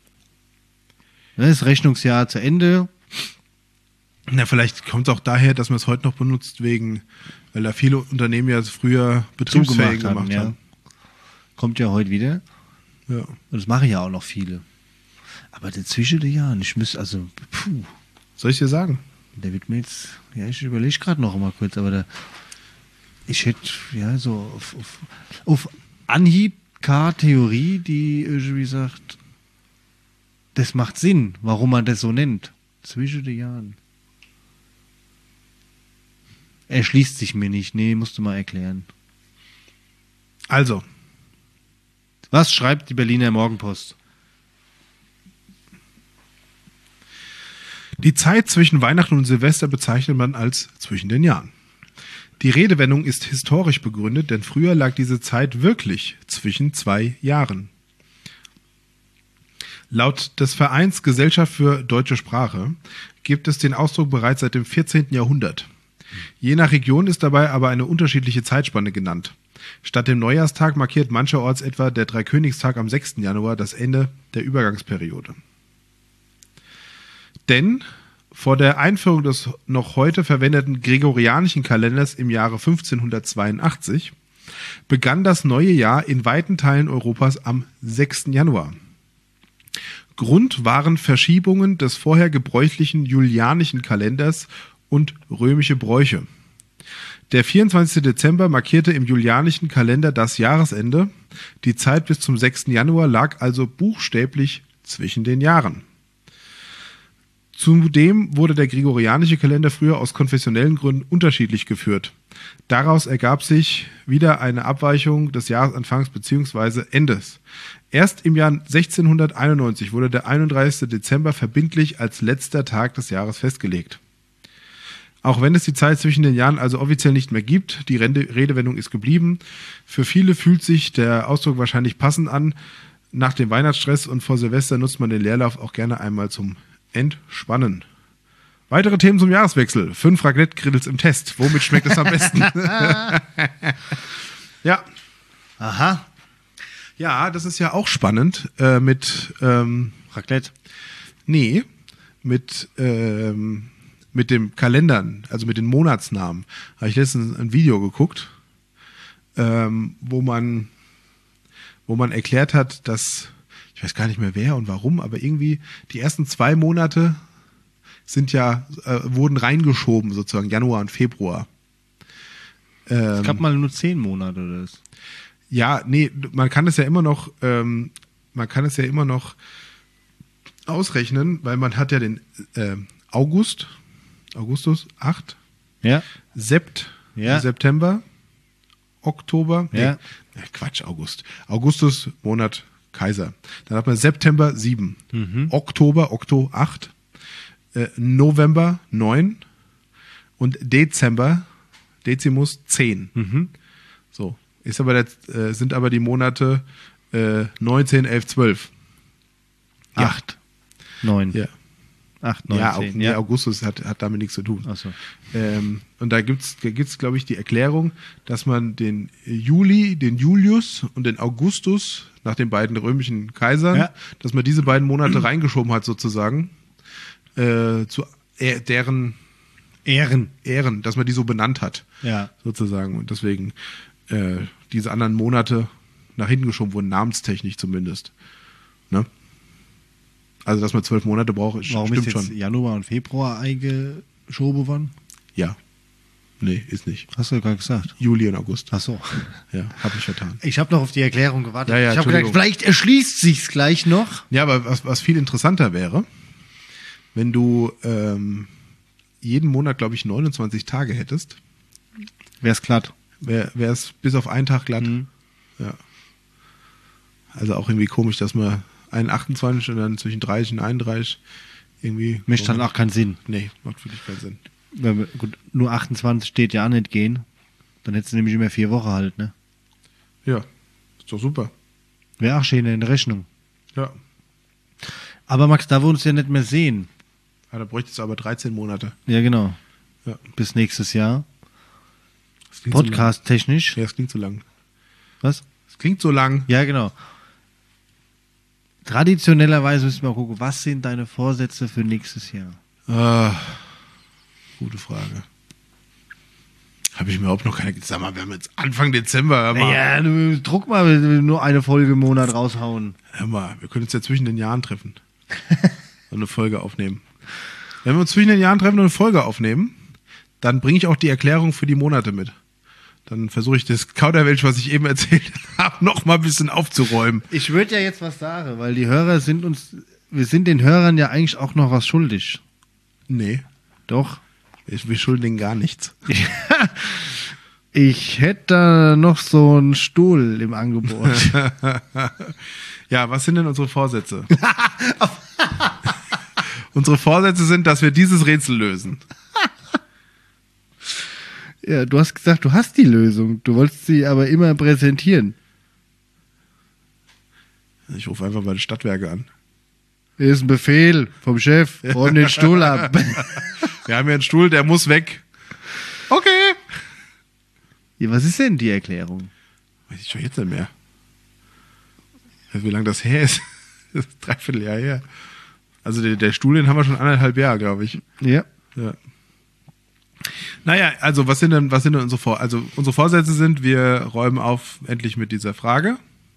Das Rechnungsjahr zu Ende. Na, vielleicht kommt es auch daher, dass man es heute noch benutzt, wegen, weil da viele Unternehmen ja früher betriebsfähig gemacht haben. Ja. Kommt ja heute wieder. Ja. Und das machen ja auch noch viele. Aber dazwischen die Jahren, ich müsste, also, puh. Soll ich dir sagen? Der wird mir jetzt, ja, ich überlege gerade noch mal kurz, aber der, ich hätte, ja, so auf, auf, auf Anhieb K-Theorie, die irgendwie sagt, das macht Sinn, warum man das so nennt. Zwischen den Jahren. Erschließt sich mir nicht. Nee, musst du mal erklären. Also. Was schreibt die Berliner Morgenpost? Die Zeit zwischen Weihnachten und Silvester bezeichnet man als zwischen den Jahren. Die Redewendung ist historisch begründet, denn früher lag diese Zeit wirklich zwischen zwei Jahren. Laut des Vereins Gesellschaft für Deutsche Sprache gibt es den Ausdruck bereits seit dem vierzehnten Jahrhundert. Je nach Region ist dabei aber eine unterschiedliche Zeitspanne genannt. Statt dem Neujahrstag markiert mancherorts etwa der Dreikönigstag am sechsten Januar das Ende der Übergangsperiode. Denn vor der Einführung des noch heute verwendeten gregorianischen Kalenders im Jahre fünfzehnhundertzweiundachtzig begann das neue Jahr in weiten Teilen Europas am sechsten Januar. Grund waren Verschiebungen des vorher gebräuchlichen julianischen Kalenders und römische Bräuche. Der vierundzwanzigste Dezember markierte im julianischen Kalender das Jahresende. Die Zeit bis zum sechsten Januar lag also buchstäblich zwischen den Jahren. Zudem wurde der gregorianische Kalender früher aus konfessionellen Gründen unterschiedlich geführt. Daraus ergab sich wieder eine Abweichung des Jahresanfangs bzw. Endes. Erst im Jahr sechzehnhunderteinundneunzig wurde der einunddreißigste Dezember verbindlich als letzter Tag des Jahres festgelegt. Auch wenn es die Zeit zwischen den Jahren also offiziell nicht mehr gibt, die Redewendung ist geblieben. Für viele fühlt sich der Ausdruck wahrscheinlich passend an. Nach dem Weihnachtsstress und vor Silvester nutzt man den Leerlauf auch gerne einmal zum Entspannen. Weitere Themen zum Jahreswechsel. Fünf Raclette-Grills im Test. Womit schmeckt es am besten? Ja. Aha. Ja, das ist ja auch spannend äh, mit ähm, Raclette. Nee, mit ähm, mit dem Kalendern, also mit den Monatsnamen. Habe ich letztens ein Video geguckt, ähm, wo man wo man erklärt hat, dass ich weiß gar nicht mehr wer und warum, aber irgendwie die ersten zwei Monate sind ja, äh, wurden reingeschoben, sozusagen, Januar und Februar. Ähm, es gab mal nur zehn Monate oder das. Ja, nee, man kann es ja immer noch, ähm, man kann es ja immer noch ausrechnen, weil man hat ja den äh, August, Augustus, acht, ja. Sept, ja. September, Oktober, nee, ja. Quatsch, August. Augustus, Monat, Kaiser. Dann hat man September sieben, mhm. Oktober, Okto acht, äh, November neun und Dezember, Dezimus zehn. Mhm. So, ist aber der, äh, sind aber die Monate äh, neunzehn, elf, zwölf. acht, neun. Ja. acht, neun, ja, zehn. Auch, nee, Ja, Augustus hat, hat damit nichts zu tun. Ach so. Ähm, und da gibt's, da gibt's, glaube ich, die Erklärung, dass man den Juli, den Julius und den Augustus nach den beiden römischen Kaisern, Ja. dass man diese beiden Monate reingeschoben hat sozusagen äh, zu äh, deren Ehren. Ehren, dass man die so benannt hat Ja. sozusagen und deswegen äh, diese anderen Monate nach hinten geschoben wurden, namenstechnisch zumindest. Ne? Also, dass man zwölf Monate braucht, ist- Warum stimmt ist jetzt schon. Januar und Februar eingeschoben worden? Ja. Nee, ist nicht. Hast du gerade gesagt. Juli und August. Ach so. Ja, habe ich vertan. Ich habe noch auf die Erklärung gewartet. Ja, ja, ich habe gedacht, Entschuldigung. vielleicht erschließt sich's gleich noch. Ja, aber was, was viel interessanter wäre, wenn du ähm, jeden Monat, glaube ich, neunundzwanzig Tage hättest, Wär's glatt. wäre es bis auf einen Tag glatt. Mhm. Ja. Also auch irgendwie komisch, dass man einen achtundzwanzig und dann zwischen dreißig und einunddreißig irgendwie... Mischt dann auch keinen Sinn. Nee, macht wirklich keinen Sinn. Wenn wir, gut, nur achtundzwanzig steht ja nicht gehen. Dann hättest du nämlich immer vier Wochen halt, ne? Ja, ist doch super. Wäre auch schön in Rechnung. Ja. Aber Max, da wir uns ja nicht mehr sehen. Ja, da bräuchte es aber dreizehn Monate. Ja, genau. Ja. Bis nächstes Jahr. Das klingt so Podcast-technisch. lang. Ja, das klingt so lang. Was? Das klingt so lang. Ja, genau. Traditionellerweise müssen wir mal gucken, was sind deine Vorsätze für nächstes Jahr? Ah, gute Frage. Habe ich mir überhaupt noch keine... Sag mal, wir haben jetzt Anfang Dezember. Hör mal, Ja, du druck mal, wenn wir nur eine Folge im Monat raushauen. hör mal, wir können uns ja zwischen den Jahren treffen. Und eine Folge aufnehmen. Wenn wir uns zwischen den Jahren treffen und eine Folge aufnehmen, dann bringe ich auch die Erklärung für die Monate mit. Dann versuche ich das Kauderwelsch, was ich eben erzählt habe, noch mal ein bisschen aufzuräumen. Ich würde ja jetzt was sagen, weil die Hörer sind uns, wir sind den Hörern ja eigentlich auch noch was schuldig. Nee, Doch. ich, wir schulden denen gar nichts. Ich hätte da noch so einen Stuhl im Angebot. Ja, was sind denn unsere Vorsätze? Unsere Vorsätze sind, dass wir dieses Rätsel lösen. Ja, du hast gesagt, du hast die Lösung. Du wolltest sie aber immer präsentieren. Ich rufe einfach bei den Stadtwerke an. Hier ist ein Befehl vom Chef. Räum den Stuhl ab. Wir haben hier einen Stuhl, der muss weg. Okay. Ja, was ist denn die Erklärung? Weiß ich schon jetzt nicht mehr. Wie lange das her ist? Das ist dreiviertel Jahr her. Also der, der Stuhl, den haben wir schon anderthalb Jahre, glaube ich. Ja. Ja. Naja, also was sind denn, was sind denn unsere Vor... Also unsere Vorsätze sind, wir räumen auf endlich mit dieser Frage.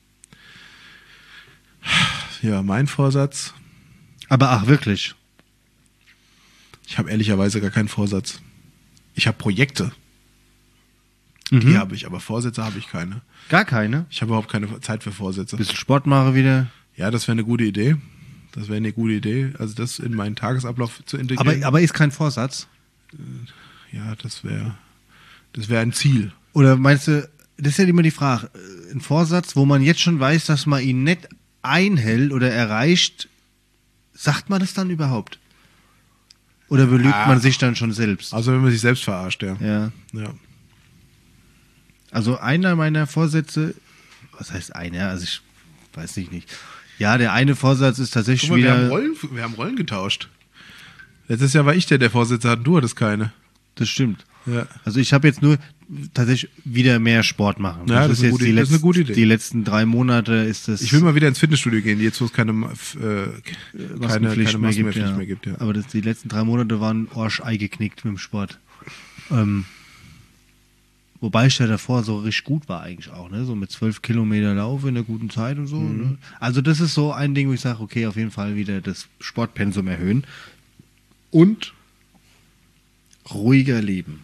Ja, mein Vorsatz. Aber ach, wirklich? Ich habe ehrlicherweise gar keinen Vorsatz. Ich habe Projekte. Mhm. Die habe ich, aber Vorsätze habe ich keine. Gar keine? Ich habe überhaupt keine Zeit für Vorsätze. Bisschen Sport mache wieder. Ja, das wäre eine gute Idee. Das wäre eine gute Idee, also das in meinen Tagesablauf zu integrieren. Aber, aber ist kein Vorsatz? Ja, das wäre das wäre ein Ziel. Oder meinst du, das ist ja immer die Frage, ein Vorsatz, wo man jetzt schon weiß, dass man ihn nicht einhält oder erreicht, sagt man das dann überhaupt? Oder belügt Ah. man sich dann schon selbst? Also wenn man sich selbst verarscht, ja. Ja. Ja. Also einer meiner Vorsätze, was heißt einer? Also ich weiß nicht nicht. Ja, der eine Vorsatz ist tatsächlich Guck mal, wir wieder. haben, Rollen, wir haben Rollen getauscht. Letztes Jahr war ich der, der Vorsätze hat, du hattest keine. Das stimmt. Ja. Also ich habe jetzt nur tatsächlich wieder mehr Sport machen. Ja, das ist eine jetzt gute- die das ist eine letzten, gute Idee. Die letzten drei Monate ist das. Ich will mal wieder ins Fitnessstudio gehen, jetzt wo es keine, äh, keine, Maskenpflicht keine mehr, gibt, Maskenpflicht ja. mehr gibt. Ja. Aber das, die letzten drei Monate waren Arsch-Ei geknickt mit dem Sport. Ähm, wobei ich ja davor so richtig gut war eigentlich auch, ne? So mit zwölf Kilometer Lauf in einer guten Zeit und so. Mhm. Ne? Also das ist so ein Ding, wo ich sage, okay, auf jeden Fall wieder das Sportpensum erhöhen. Und ruhiger leben.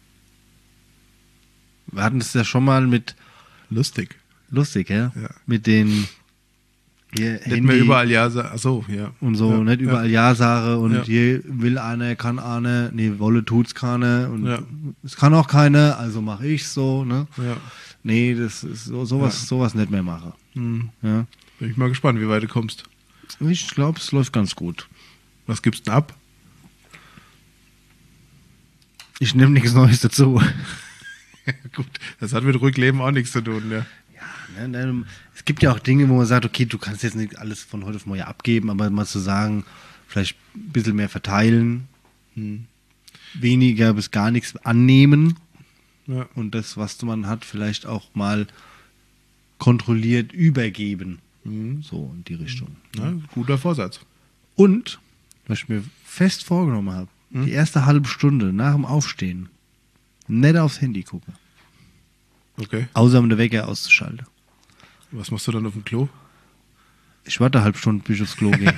Wir hatten das ja schon mal mit, Lustig. lustig, ja? Ja. Mit den hier, Nicht mehr überall ja sa- ach so, ja. und so, ja. nicht überall Ja sage und Ja. hier will einer, kann einer, nee, wolle tut's keiner und Ja. es kann auch keiner, also mache ich so, ne? Ja. Nee, das ist so, sowas, Ja. sowas nicht mehr mache. Hm. Ja. Bin ich mal gespannt, wie weit du kommst. Ich glaube, es läuft ganz gut. Was gibt's denn ab? Ich nehme nichts Neues dazu. Gut, das hat mit Rückleben auch nichts zu tun, ja. Ne, ne, es gibt ja auch Dinge, wo man sagt, okay, du kannst jetzt nicht alles von heute auf morgen abgeben, aber mal zu sagen, vielleicht ein bisschen mehr verteilen, Hm. weniger bis gar nichts annehmen Ja. und das, was man hat, vielleicht auch mal kontrolliert übergeben. Mhm. So in die Richtung. Na, guter Vorsatz. Und, was ich mir fest vorgenommen habe, Hm? die erste halbe Stunde nach dem Aufstehen nicht aufs Handy gucken, Okay. außer um den Wecker auszuschalten. Was machst du dann auf dem Klo? Ich warte eine halbe Stunde, bis ich aufs Klo gehe.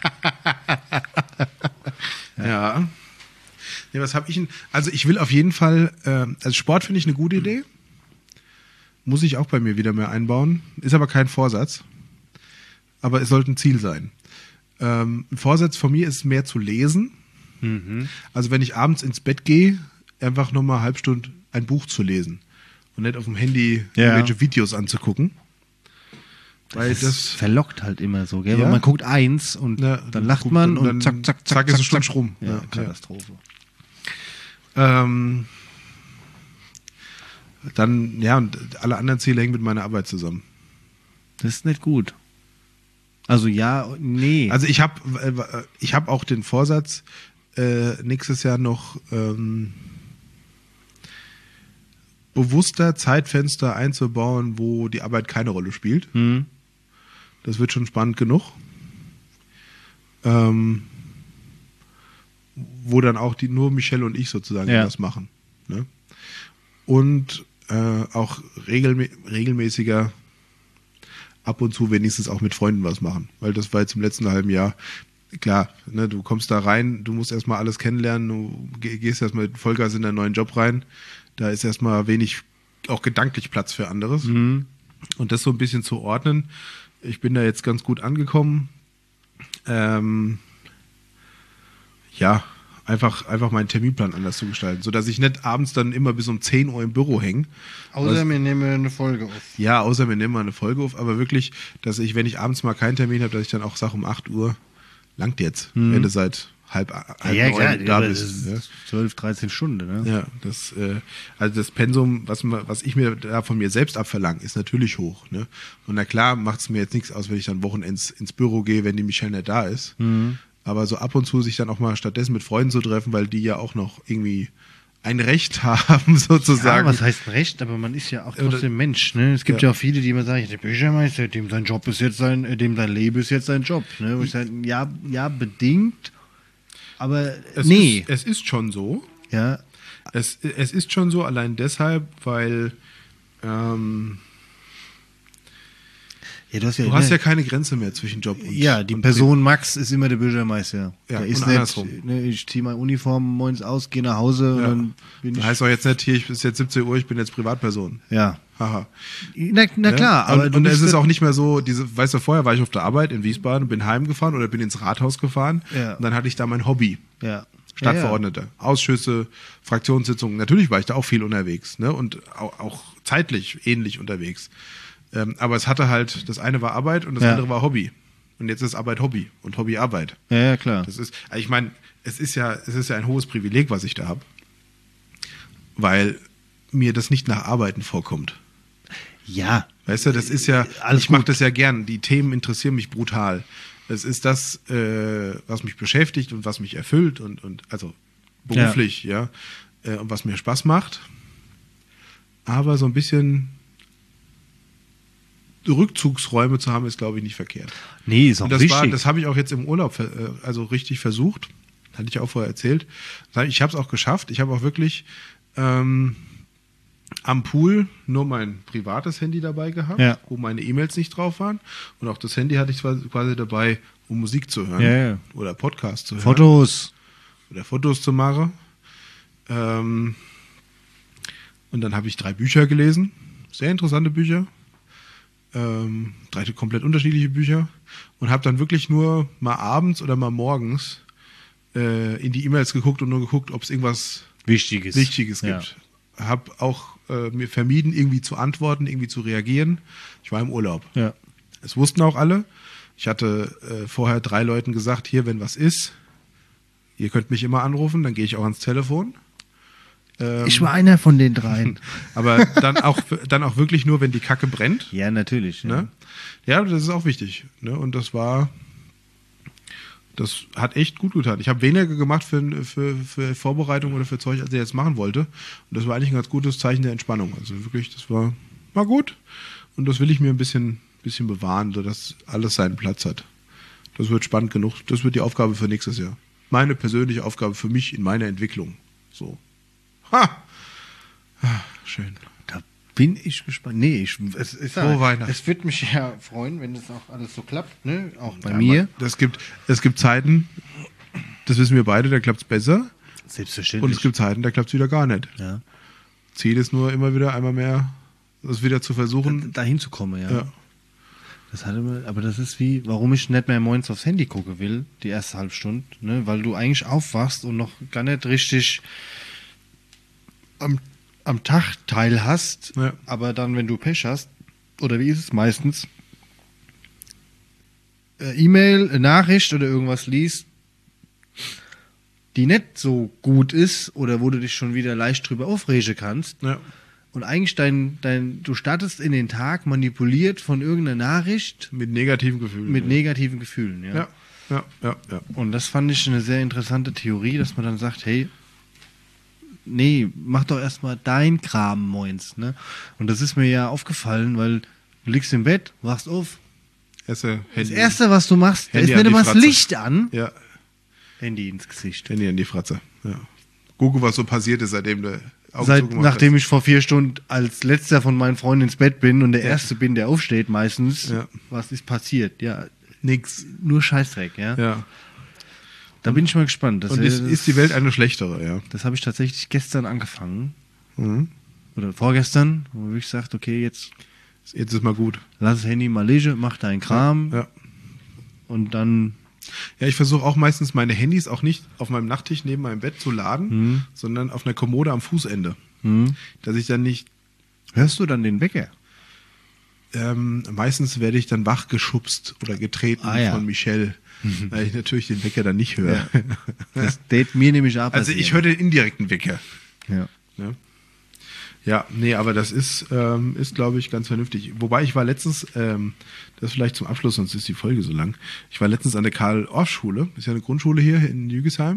Ja. Nee, was habe ich denn? Also ich will auf jeden Fall, äh, also Sport finde ich eine gute Idee. Muss ich auch bei mir wieder mehr einbauen. Ist aber kein Vorsatz. Aber es sollte ein Ziel sein. Ähm, ein Vorsatz von mir ist mehr zu lesen. Mhm. Also wenn ich abends ins Bett gehe, einfach nochmal eine halbe Stunde ein Buch zu lesen. Und nicht auf dem Handy Ja. irgendwelche Videos anzugucken. Weil Das, das, verlockt halt immer so, gell? Ja. Weil man guckt eins und Ja, dann lacht guckt man und und, dann zack, zack, zack, zack, ist es zack, schon rum. Ja, Ja, Katastrophe. Ähm, dann, ja, und alle anderen Ziele hängen mit meiner Arbeit zusammen. Das ist nicht gut. Also ja, nee. Also ich habe äh, ich hab auch den Vorsatz, äh, nächstes Jahr noch ähm, bewusster Zeitfenster einzubauen, wo die Arbeit keine Rolle spielt. Hm. Das wird schon spannend genug. Ähm, wo dann auch die, nur Michelle und ich sozusagen Ja. das machen. Ne? Und äh, auch regelmä regelmäßiger ab und zu wenigstens auch mit Freunden was machen. Weil das war jetzt im letzten halben Jahr, klar, ne, du kommst da rein, du musst erstmal alles kennenlernen, du geh- gehst erstmal mit Vollgas in deinen neuen Job rein. Da ist erstmal wenig, auch gedanklich Platz für anderes. Mhm. Und das so ein bisschen zu ordnen. Ich bin da jetzt ganz gut angekommen. Ähm, ja, einfach, einfach meinen Terminplan anders zu gestalten, sodass ich nicht abends dann immer bis um zehn Uhr im Büro hänge. Außer wir nehmen eine Folge auf. Ja, außer wir nehmen mal eine Folge auf, aber wirklich, dass ich, wenn ich abends mal keinen Termin habe, dass ich dann auch sage, um acht Uhr langt jetzt, wenn du seit halb, halb Ja, neun klar, da aber bist. das Ja. ist zwölf, dreizehn Stunden, ne? Ja, das, äh, also das Pensum, was, ma- was ich mir da von mir selbst abverlange, ist natürlich hoch. Ne? Und na klar macht es mir jetzt nichts aus, wenn ich dann wochenends ins Büro gehe, wenn die Michelle nicht da ist. Mhm. Aber so ab und zu sich dann auch mal stattdessen mit Freunden zu treffen, weil die ja auch noch irgendwie ein Recht haben, Ja, sozusagen. was heißt Recht, aber man ist ja auch Oder- trotzdem Mensch. Ne? Es gibt ja. Ja. auch viele, die immer sagen, der Bürgermeister, dem sein Job ist jetzt sein, äh, dem sein Leben ist jetzt sein Job. Ne? Wo ich sage, ja, ja, bedingt, aber es nee. Ist, es ist schon so. Ja, Es, es ist schon so, allein deshalb, weil ähm, ja, du hast ja, du hast ne, ja keine Grenze mehr zwischen Job und ja, die und Person Max ist immer der Bürgermeister. Ja, der ist und nicht, andersrum. ne, ich ziehe meine Uniform morgens aus, gehe nach Hause und Ja. dann bin Das ich. heißt auch jetzt nicht, hier, ich ist jetzt siebzehn Uhr, ich bin jetzt Privatperson. Ja. Haha. Na, na Ne? klar, aber und, du und es bist ist nicht- auch nicht mehr so, diese, weißt du, vorher war ich auf der Arbeit in Wiesbaden und bin heimgefahren oder bin ins Rathaus gefahren Ja. und dann hatte ich da mein Hobby. ja. Stadtverordnete, Ausschüsse, Fraktionssitzungen. Natürlich war ich da auch viel unterwegs, ne? Und auch, auch zeitlich ähnlich unterwegs. Ähm, aber es hatte halt, das eine war Arbeit und das Ja. andere war Hobby. Und jetzt ist Arbeit Hobby und Hobby Arbeit. Ja, ja, klar. Das ist, also ich meine, es ist ja, es ist ja ein hohes Privileg, was ich da habe, weil mir das nicht nach Arbeiten vorkommt. Ja. Weißt du, das ist ja, Alles ich mache gut. das ja gern. Die Themen interessieren mich brutal. Es ist das, äh, was mich beschäftigt und was mich erfüllt und, und also beruflich, ja, äh, und was mir Spaß macht. Aber so ein bisschen Rückzugsräume zu haben, ist, glaube ich, nicht verkehrt. Nee, ist auch Und das wichtig. war, das habe ich auch jetzt im Urlaub ver- äh, also richtig versucht. Hatte ich auch vorher erzählt. Ich habe es auch geschafft. Ich habe auch wirklich ähm, am Pool nur mein privates Handy dabei gehabt, Ja. wo meine E-Mails nicht drauf waren. Und auch das Handy hatte ich zwar quasi dabei, um Musik zu hören Ja, ja. oder Podcast zu hören Fotos. oder Fotos zu machen. Ähm, und dann habe ich drei Bücher gelesen, sehr interessante Bücher, ähm, drei komplett unterschiedliche Bücher und habe dann wirklich nur mal abends oder mal morgens äh, in die E-Mails geguckt und nur geguckt, ob es irgendwas Wichtiges. Wichtiges Ja. gibt. Habe auch äh, mir vermieden, irgendwie zu antworten, irgendwie zu reagieren. Ich war im Urlaub. Ja. Es wussten auch alle. Ich hatte äh, vorher drei Leuten gesagt, hier, wenn was ist, ihr könnt mich immer anrufen, dann gehe ich auch ans Telefon. Ähm, Ich war einer von den dreien. aber dann auch, dann auch wirklich nur, wenn die Kacke brennt. Ja, natürlich. Ne? Ja, das ist auch wichtig. Ne? Und das war, das hat echt gut getan. Ich habe weniger gemacht für, für, für Vorbereitung oder für Zeug, als ich jetzt machen wollte. Und das war eigentlich ein ganz gutes Zeichen der Entspannung. Also wirklich, das war, war gut. Und das will ich mir ein bisschen, bisschen bewahren, sodass alles seinen Platz hat. Das wird spannend genug. Das wird die Aufgabe für nächstes Jahr. Meine persönliche Aufgabe für mich in meiner Entwicklung. So. Ha! Ah, schön. Da bin ich gespannt. Nee, ich, es, ist Frohe Weihnachten. Es würde mich ja freuen, wenn das auch alles so klappt, ne? Auch bei Ja, mir. Das gibt, es gibt Zeiten, das wissen wir beide, da klappt es besser. Selbstverständlich. Und es gibt Zeiten, da klappt es wieder gar nicht. ja. Ziel ist nur immer wieder einmal mehr, das wieder zu versuchen. dahin zu kommen, ja. Ja. Das hatte man, aber das ist wie, warum ich nicht mehr morgens aufs Handy gucken will, die erste halbe Stunde, ne? Weil du eigentlich aufwachst und noch gar nicht richtig am, am Tag teil hast, Ja. aber dann, wenn du Pech hast, oder wie ist es meistens, äh, E-Mail, äh, Nachricht oder irgendwas liest, die nicht so gut ist oder wo du dich schon wieder leicht drüber aufregen kannst, Ja. Und eigentlich dein, dein, du startest in den Tag manipuliert von irgendeiner Nachricht Mit negativen Gefühlen. mit ja. negativen Gefühlen. Ja. Ja, ja, ja, ja. Und das fand ich eine sehr interessante Theorie, dass man dann sagt, hey, nee, mach doch erstmal dein Kram moins. Ne? Und das ist mir ja aufgefallen, weil du liegst im Bett, wachst auf. Esse, Das Handy. Erste, was du machst, da Handy ist nicht an die immer das Fratze. Licht an. Ja, Handy ins Gesicht. Handy an die Fratze. Ja. Google, was so passiert ist, seitdem du Augen Seit, zugemacht nachdem hast. ich vor vier Stunden als letzter von meinen Freunden ins Bett bin und der Erste bin, der aufsteht meistens, Ja. was ist passiert? Ja, Nix. nur Scheißdreck, ja. Ja. Da bin ich mal gespannt. Das, Und ist, das, ist die Welt eine schlechtere, ja. das habe ich tatsächlich gestern angefangen. Mhm. Oder vorgestern, wo ich gesagt, okay, jetzt Jetzt ist mal gut. lass das Handy mal liegen, mach deinen Kram Ja. und dann, Ja, ich versuche auch meistens meine Handys auch nicht auf meinem Nachttisch neben meinem Bett zu laden, Mhm. sondern auf einer Kommode am Fußende. hm, Dass ich dann nicht, hörst du dann den Wecker? ähm, meistens werde ich dann wachgeschubst oder getreten Ah, ja. von Michelle, weil ich natürlich den Wecker dann nicht höre. Das Date mir nämlich ab. Also ich höre den indirekten Wecker. Ja. Ne? Ja, nee, aber das ist, ähm, ist glaube ich, ganz vernünftig. Wobei ich war letztens, ähm, das vielleicht zum Abschluss, sonst ist die Folge so lang. Ich war letztens an der Karl-Orff-Schule, ist ja eine Grundschule hier in Jügesheim.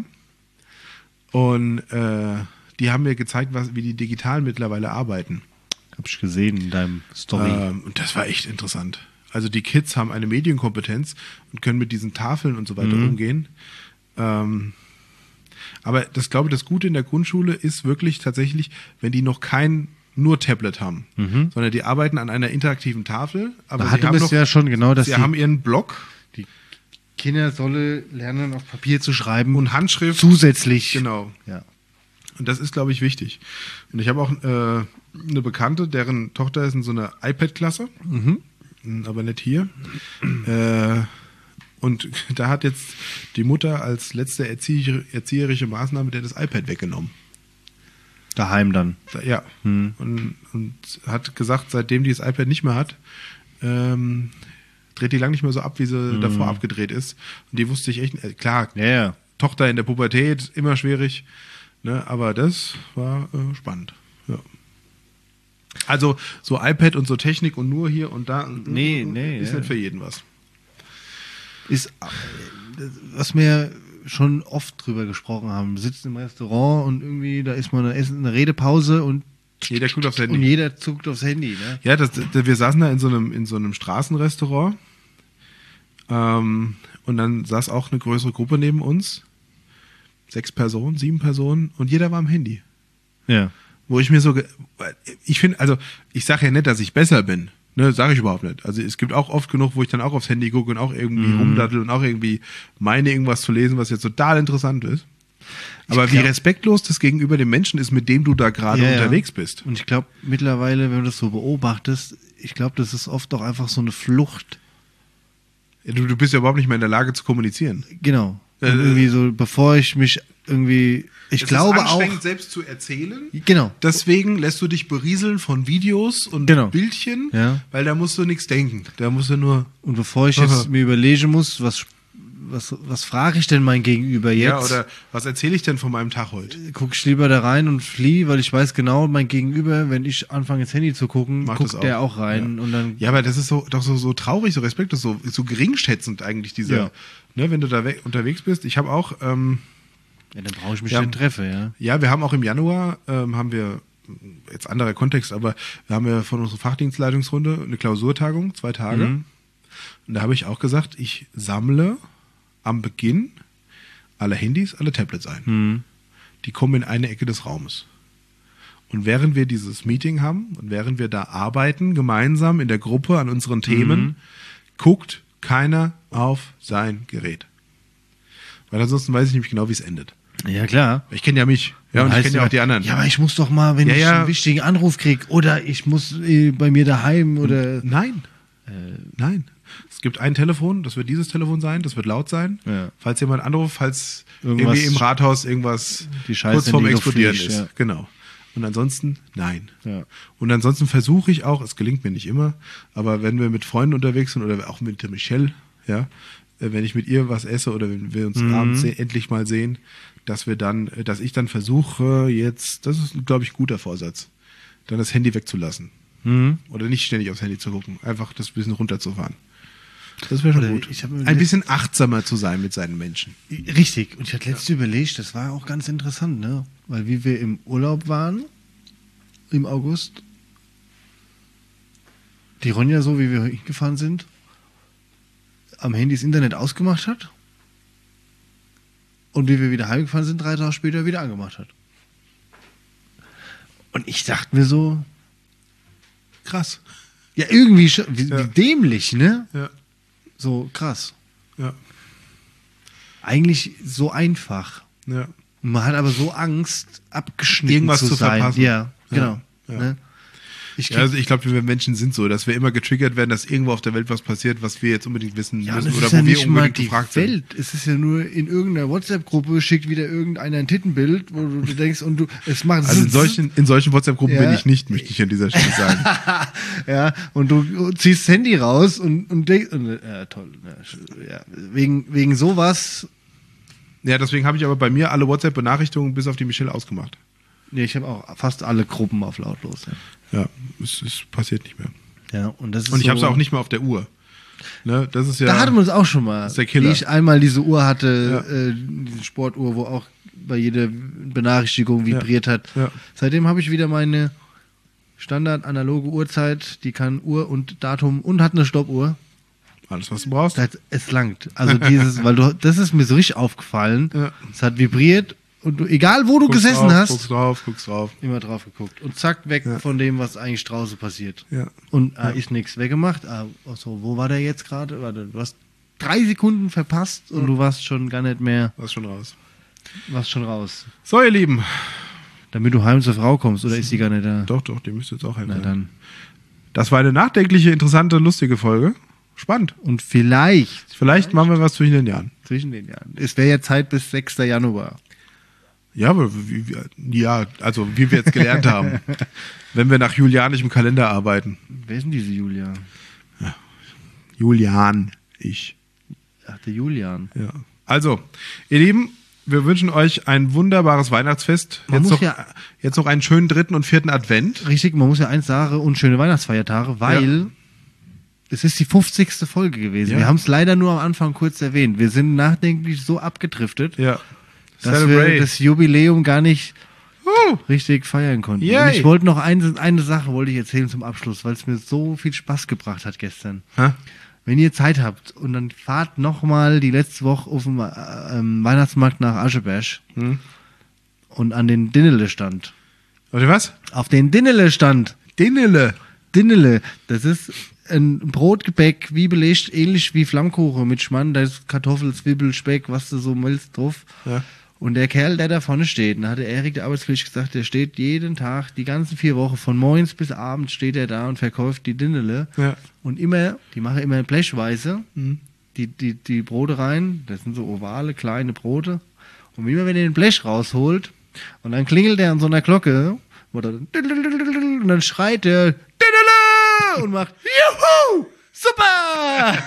Und äh, die haben mir gezeigt, was, wie die digital mittlerweile arbeiten. Hab ich gesehen in deinem Story. Ähm, und das war echt interessant. Also die Kids haben eine Medienkompetenz und können mit diesen Tafeln und so weiter Mhm. umgehen. Ähm, aber das glaube ich, das Gute in der Grundschule ist wirklich tatsächlich, wenn die noch kein nur Tablet haben, Mhm. sondern die arbeiten an einer interaktiven Tafel. Aber Da sie hatte haben es noch, ja schon genau, dass sie die, haben ihren Block die Kinder sollen lernen, auf Papier zu schreiben und Handschrift. zusätzlich. Genau. Ja. Und das ist, glaube ich, wichtig. Und ich habe auch äh, eine Bekannte, deren Tochter ist in so einer iPad-Klasse, Mhm. aber nicht hier. äh, und da hat jetzt die Mutter als letzte erzieher, erzieherische Maßnahme der das iPad weggenommen. Daheim dann. Da, ja. Hm. Und, und hat gesagt, seitdem die das iPad nicht mehr hat, ähm, dreht die lang nicht mehr so ab, wie sie davor abgedreht ist. Und die wusste ich echt, äh, klar, Ja, ja. Tochter in der Pubertät, immer schwierig. Ne, aber das war äh, spannend. Ja. Also so iPad und so Technik und nur hier und da Nee, nee, ist ja. nicht für jeden was. Ist, äh, was wir schon oft drüber gesprochen haben, wir sitzen im Restaurant und irgendwie, da ist mal eine, Essen, eine Redepause und, Jeder guckt aufs und Handy. jeder zuckt aufs Handy. Ne? Ja, das, das, wir saßen da in so einem, in so einem Straßenrestaurant ähm, und dann saß auch eine größere Gruppe neben uns. Sechs Personen, sieben Personen und jeder war am Handy. Ja. Wo ich mir so, ge- ich finde, also ich sage ja nicht, dass ich besser bin. Ne, sage ich überhaupt nicht. Also es gibt auch oft genug, wo ich dann auch aufs Handy gucke und auch irgendwie Mhm. rumdattel und auch irgendwie meine, irgendwas zu lesen, was jetzt total interessant ist. Aber Ich wie glaub- respektlos das gegenüber dem Menschen ist, mit dem du da gerade Ja, ja. unterwegs bist. Und ich glaube, mittlerweile, wenn du das so beobachtest, ich glaube, das ist oft doch einfach so eine Flucht. Du, du bist ja überhaupt nicht mehr in der Lage zu kommunizieren. Genau. Und Äh, irgendwie so, bevor ich mich irgendwie, ich Es glaube ist anstrengend, auch, selbst zu erzählen. genau. Deswegen lässt du dich berieseln von Videos und Genau. Bildchen, Ja. weil da musst du nichts denken. Da musst du nur, Und bevor ich Aha. jetzt mir überlegen muss, was, was, was frage ich denn mein Gegenüber jetzt? ja, oder was erzähle ich denn von meinem Tag heute? Guck ich lieber da rein und fliehe, weil ich weiß genau, mein Gegenüber, wenn ich anfange ins Handy zu gucken, Macht guckt das der auch. auch rein und dann Ja, aber das ist so, doch so, so traurig, so respektlos, so, so geringschätzend eigentlich, dieser, Ja. ne, wenn du da weg, unterwegs bist. Ich habe auch, ähm, ja, dann brauche ich mich Ja. nicht treffen, ja. ja, wir haben auch im Januar, ähm, haben wir, jetzt anderer Kontext, aber wir haben ja von unserer Fachdienstleitungsrunde eine Klausurtagung, zwei Tage. Mhm. Und da habe ich auch gesagt, ich sammle am Beginn alle Handys, alle Tablets ein. Mhm. Die kommen in eine Ecke des Raumes. Und während wir dieses Meeting haben und während wir da arbeiten, gemeinsam in der Gruppe an unseren Themen, Mhm. guckt keiner auf sein Gerät. Weil ansonsten weiß ich nämlich genau, wie es endet. Ja, klar. Ich kenne ja mich. Ja, und ich Heißt kenne ja auch die anderen. Ja, aber ich muss doch mal, wenn Ja, ich ja. einen wichtigen Anruf kriege oder ich muss äh, bei mir daheim oder. Nein. Nein. Es gibt ein Telefon, das wird dieses Telefon sein, das wird laut sein. Ja. Falls jemand anruft, falls Irgendwas- irgendwie im Rathaus irgendwas Die Scheiße kurz vorm in die Luft Explodieren fliegt, ist. ja. Genau. Und ansonsten, nein. Ja. Und ansonsten versuche ich auch, es gelingt mir nicht immer, aber wenn wir mit Freunden unterwegs sind oder auch mit der Michelle, ja, äh, wenn ich mit ihr was esse oder wenn wir uns Mhm. abends se- endlich mal sehen, dass wir dann, äh, dass ich dann versuche, jetzt, das ist, glaube ich, ein guter Vorsatz, dann das Handy wegzulassen. Mhm. Oder nicht ständig aufs Handy zu gucken. Einfach das ein bisschen runterzufahren. Das wäre schon Oder gut. ich hab mir Ein bisschen achtsamer zu sein mit seinen Menschen. Richtig. Und ich hatte letztens überlegt, das war auch ganz interessant, ne? Weil wie wir im Urlaub waren, im August, die Ronja, so wie wir hingefahren sind, am Handy das Internet ausgemacht hat und wie wir wieder heimgefahren sind, drei Tage später wieder angemacht hat. Und ich dachte mir so, Krass. ja, irgendwie schon, wie, Ja. wie dämlich, ne? Ja. So krass. Ja. Eigentlich so einfach. Ja. Man hat aber so Angst, abgeschnitten Irgendwas zu, zu sein. verpassen. Ja, genau. Ja. Ne? Ich Ja, also ich glaube, wir Menschen sind so, dass wir immer getriggert werden, dass irgendwo auf der Welt was passiert, was wir jetzt unbedingt wissen ja, müssen das oder ist wo ja wir nicht mal unbedingt die gefragt Welt. Es ist ja nur in irgendeiner WhatsApp-Gruppe schickt wieder irgendeiner ein Tittenbild, wo du denkst und du es macht sind. Also in solchen, in solchen WhatsApp-Gruppen Ja. bin ich nicht, möchte ich an dieser Stelle sagen. ja, und du ziehst das Handy raus und, und denkst, und, ja, toll. Ja, wegen, wegen sowas. Ja, deswegen habe ich aber bei mir alle WhatsApp-Benachrichtigungen bis auf die Michelle ausgemacht. Nee, ich habe auch fast alle Gruppen auf lautlos. Ja, Ja, es, es passiert nicht mehr. ja und das ist Und ich so, habe es auch nicht mehr auf der Uhr. Ne, das ist ja. Da hatten wir uns auch schon mal. Das ist der Killer. Wie ich einmal diese Uhr hatte, Ja. äh, diese Sportuhr, wo auch bei jeder Benachrichtigung vibriert hat. Ja. Seitdem habe ich wieder meine Standard-analoge Uhrzeit, die kann Uhr und Datum und hat eine Stoppuhr. Alles, was du brauchst. Das, es langt. Also dieses, weil du, das ist mir so richtig aufgefallen. Ja. Es hat vibriert und du, egal wo du Guckst gesessen drauf, hast, Guckst drauf, guckst drauf. immer drauf geguckt. Und zack, weg Ja. von dem, was eigentlich draußen passiert. Ja. Und ah, ist nichts weggemacht. Ah, so, wo war der jetzt gerade? Warte, du hast drei Sekunden verpasst und du warst schon gar nicht mehr, Warst schon raus. warst schon raus. So, ihr Lieben. Damit du heim zur Frau kommst, oder ist die gar nicht da? Doch, doch, die müsste jetzt auch heim Na sein. dann. Das war eine nachdenkliche, interessante, lustige Folge. Spannend. Und vielleicht, Vielleicht machen wir was zwischen den Jahren. zwischen den Jahren. Es wäre ja Zeit bis sechster Januar. Ja, aber wie, wie, ja, also wie wir jetzt gelernt haben, wenn wir nach julianischem Kalender arbeiten. Wer ist denn diese Julia? Julian, ich. Ach, der Julian. Ja. Also, ihr Lieben, wir wünschen euch ein wunderbares Weihnachtsfest. Man Jetzt muss noch, ja- jetzt noch einen schönen dritten und vierten Advent. Richtig, man muss ja eins sagen, und schöne Weihnachtsfeiertage, weil Ja. es ist die fünfzigste Folge gewesen. Ja. Wir haben es leider nur am Anfang kurz erwähnt. Wir sind nachdenklich so abgedriftet, Ja. dass wir das Jubiläum gar nicht Uh, richtig feiern konnten. Yay. Und ich wollte noch eine, eine Sache wollte ich erzählen zum Abschluss, weil es mir so viel Spaß gebracht hat gestern. Hä? Wenn ihr Zeit habt und dann fahrt nochmal die letzte Woche auf dem äh, ähm, Weihnachtsmarkt nach Ascheberg Hm. und an den Dinnele stand. Warte, was? Auf den Dinnele stand. Dinnele. Dinnele, das ist ein Brotgebäck, wie belegt, ähnlich wie Flammkuchen mit Schmand, da ist Kartoffel, Zwiebel, Speck, was du so willst drauf. Ja. Und der Kerl, der da vorne steht, da hat der Erik, der Arbeitskollege, gesagt, der steht jeden Tag, die ganzen vier Wochen, von morgens bis abends steht er da und verkauft die Dinnele. Ja. Und immer, die machen immer blechweise, Mhm. die, die, die Brote rein, das sind so ovale, kleine Brote. Und immer, wenn er den Blech rausholt, und dann klingelt er an so einer Glocke, wo dann, und dann schreit er, Dinnele! Und macht, Juhu! Super!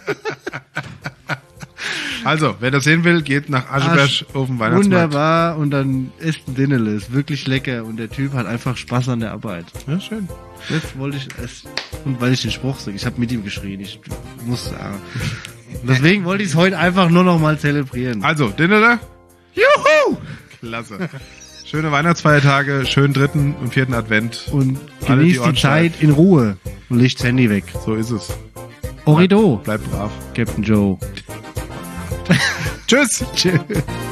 Also, wer das sehen will, geht nach Ascheberg auf den Weihnachtsmarkt. Wunderbar, und dann isst ein Dinnele, ist wirklich lecker und der Typ hat einfach Spaß an der Arbeit. Ja, schön. Das wollte ich, es, und weil ich den Spruch sage, ich habe mit ihm geschrien, ich muss sagen. Deswegen wollte ich es heute einfach nur noch mal zelebrieren. Also, Dinnele. Juhu! Klasse. Schöne Weihnachtsfeiertage, schönen dritten und vierten Advent. Und Alle, die genießt die Ohren Zeit in Ruhe und legt das Handy weg. So ist es. Orido, Bleibt brav. Captain Joe. Tschüss. Tschüss.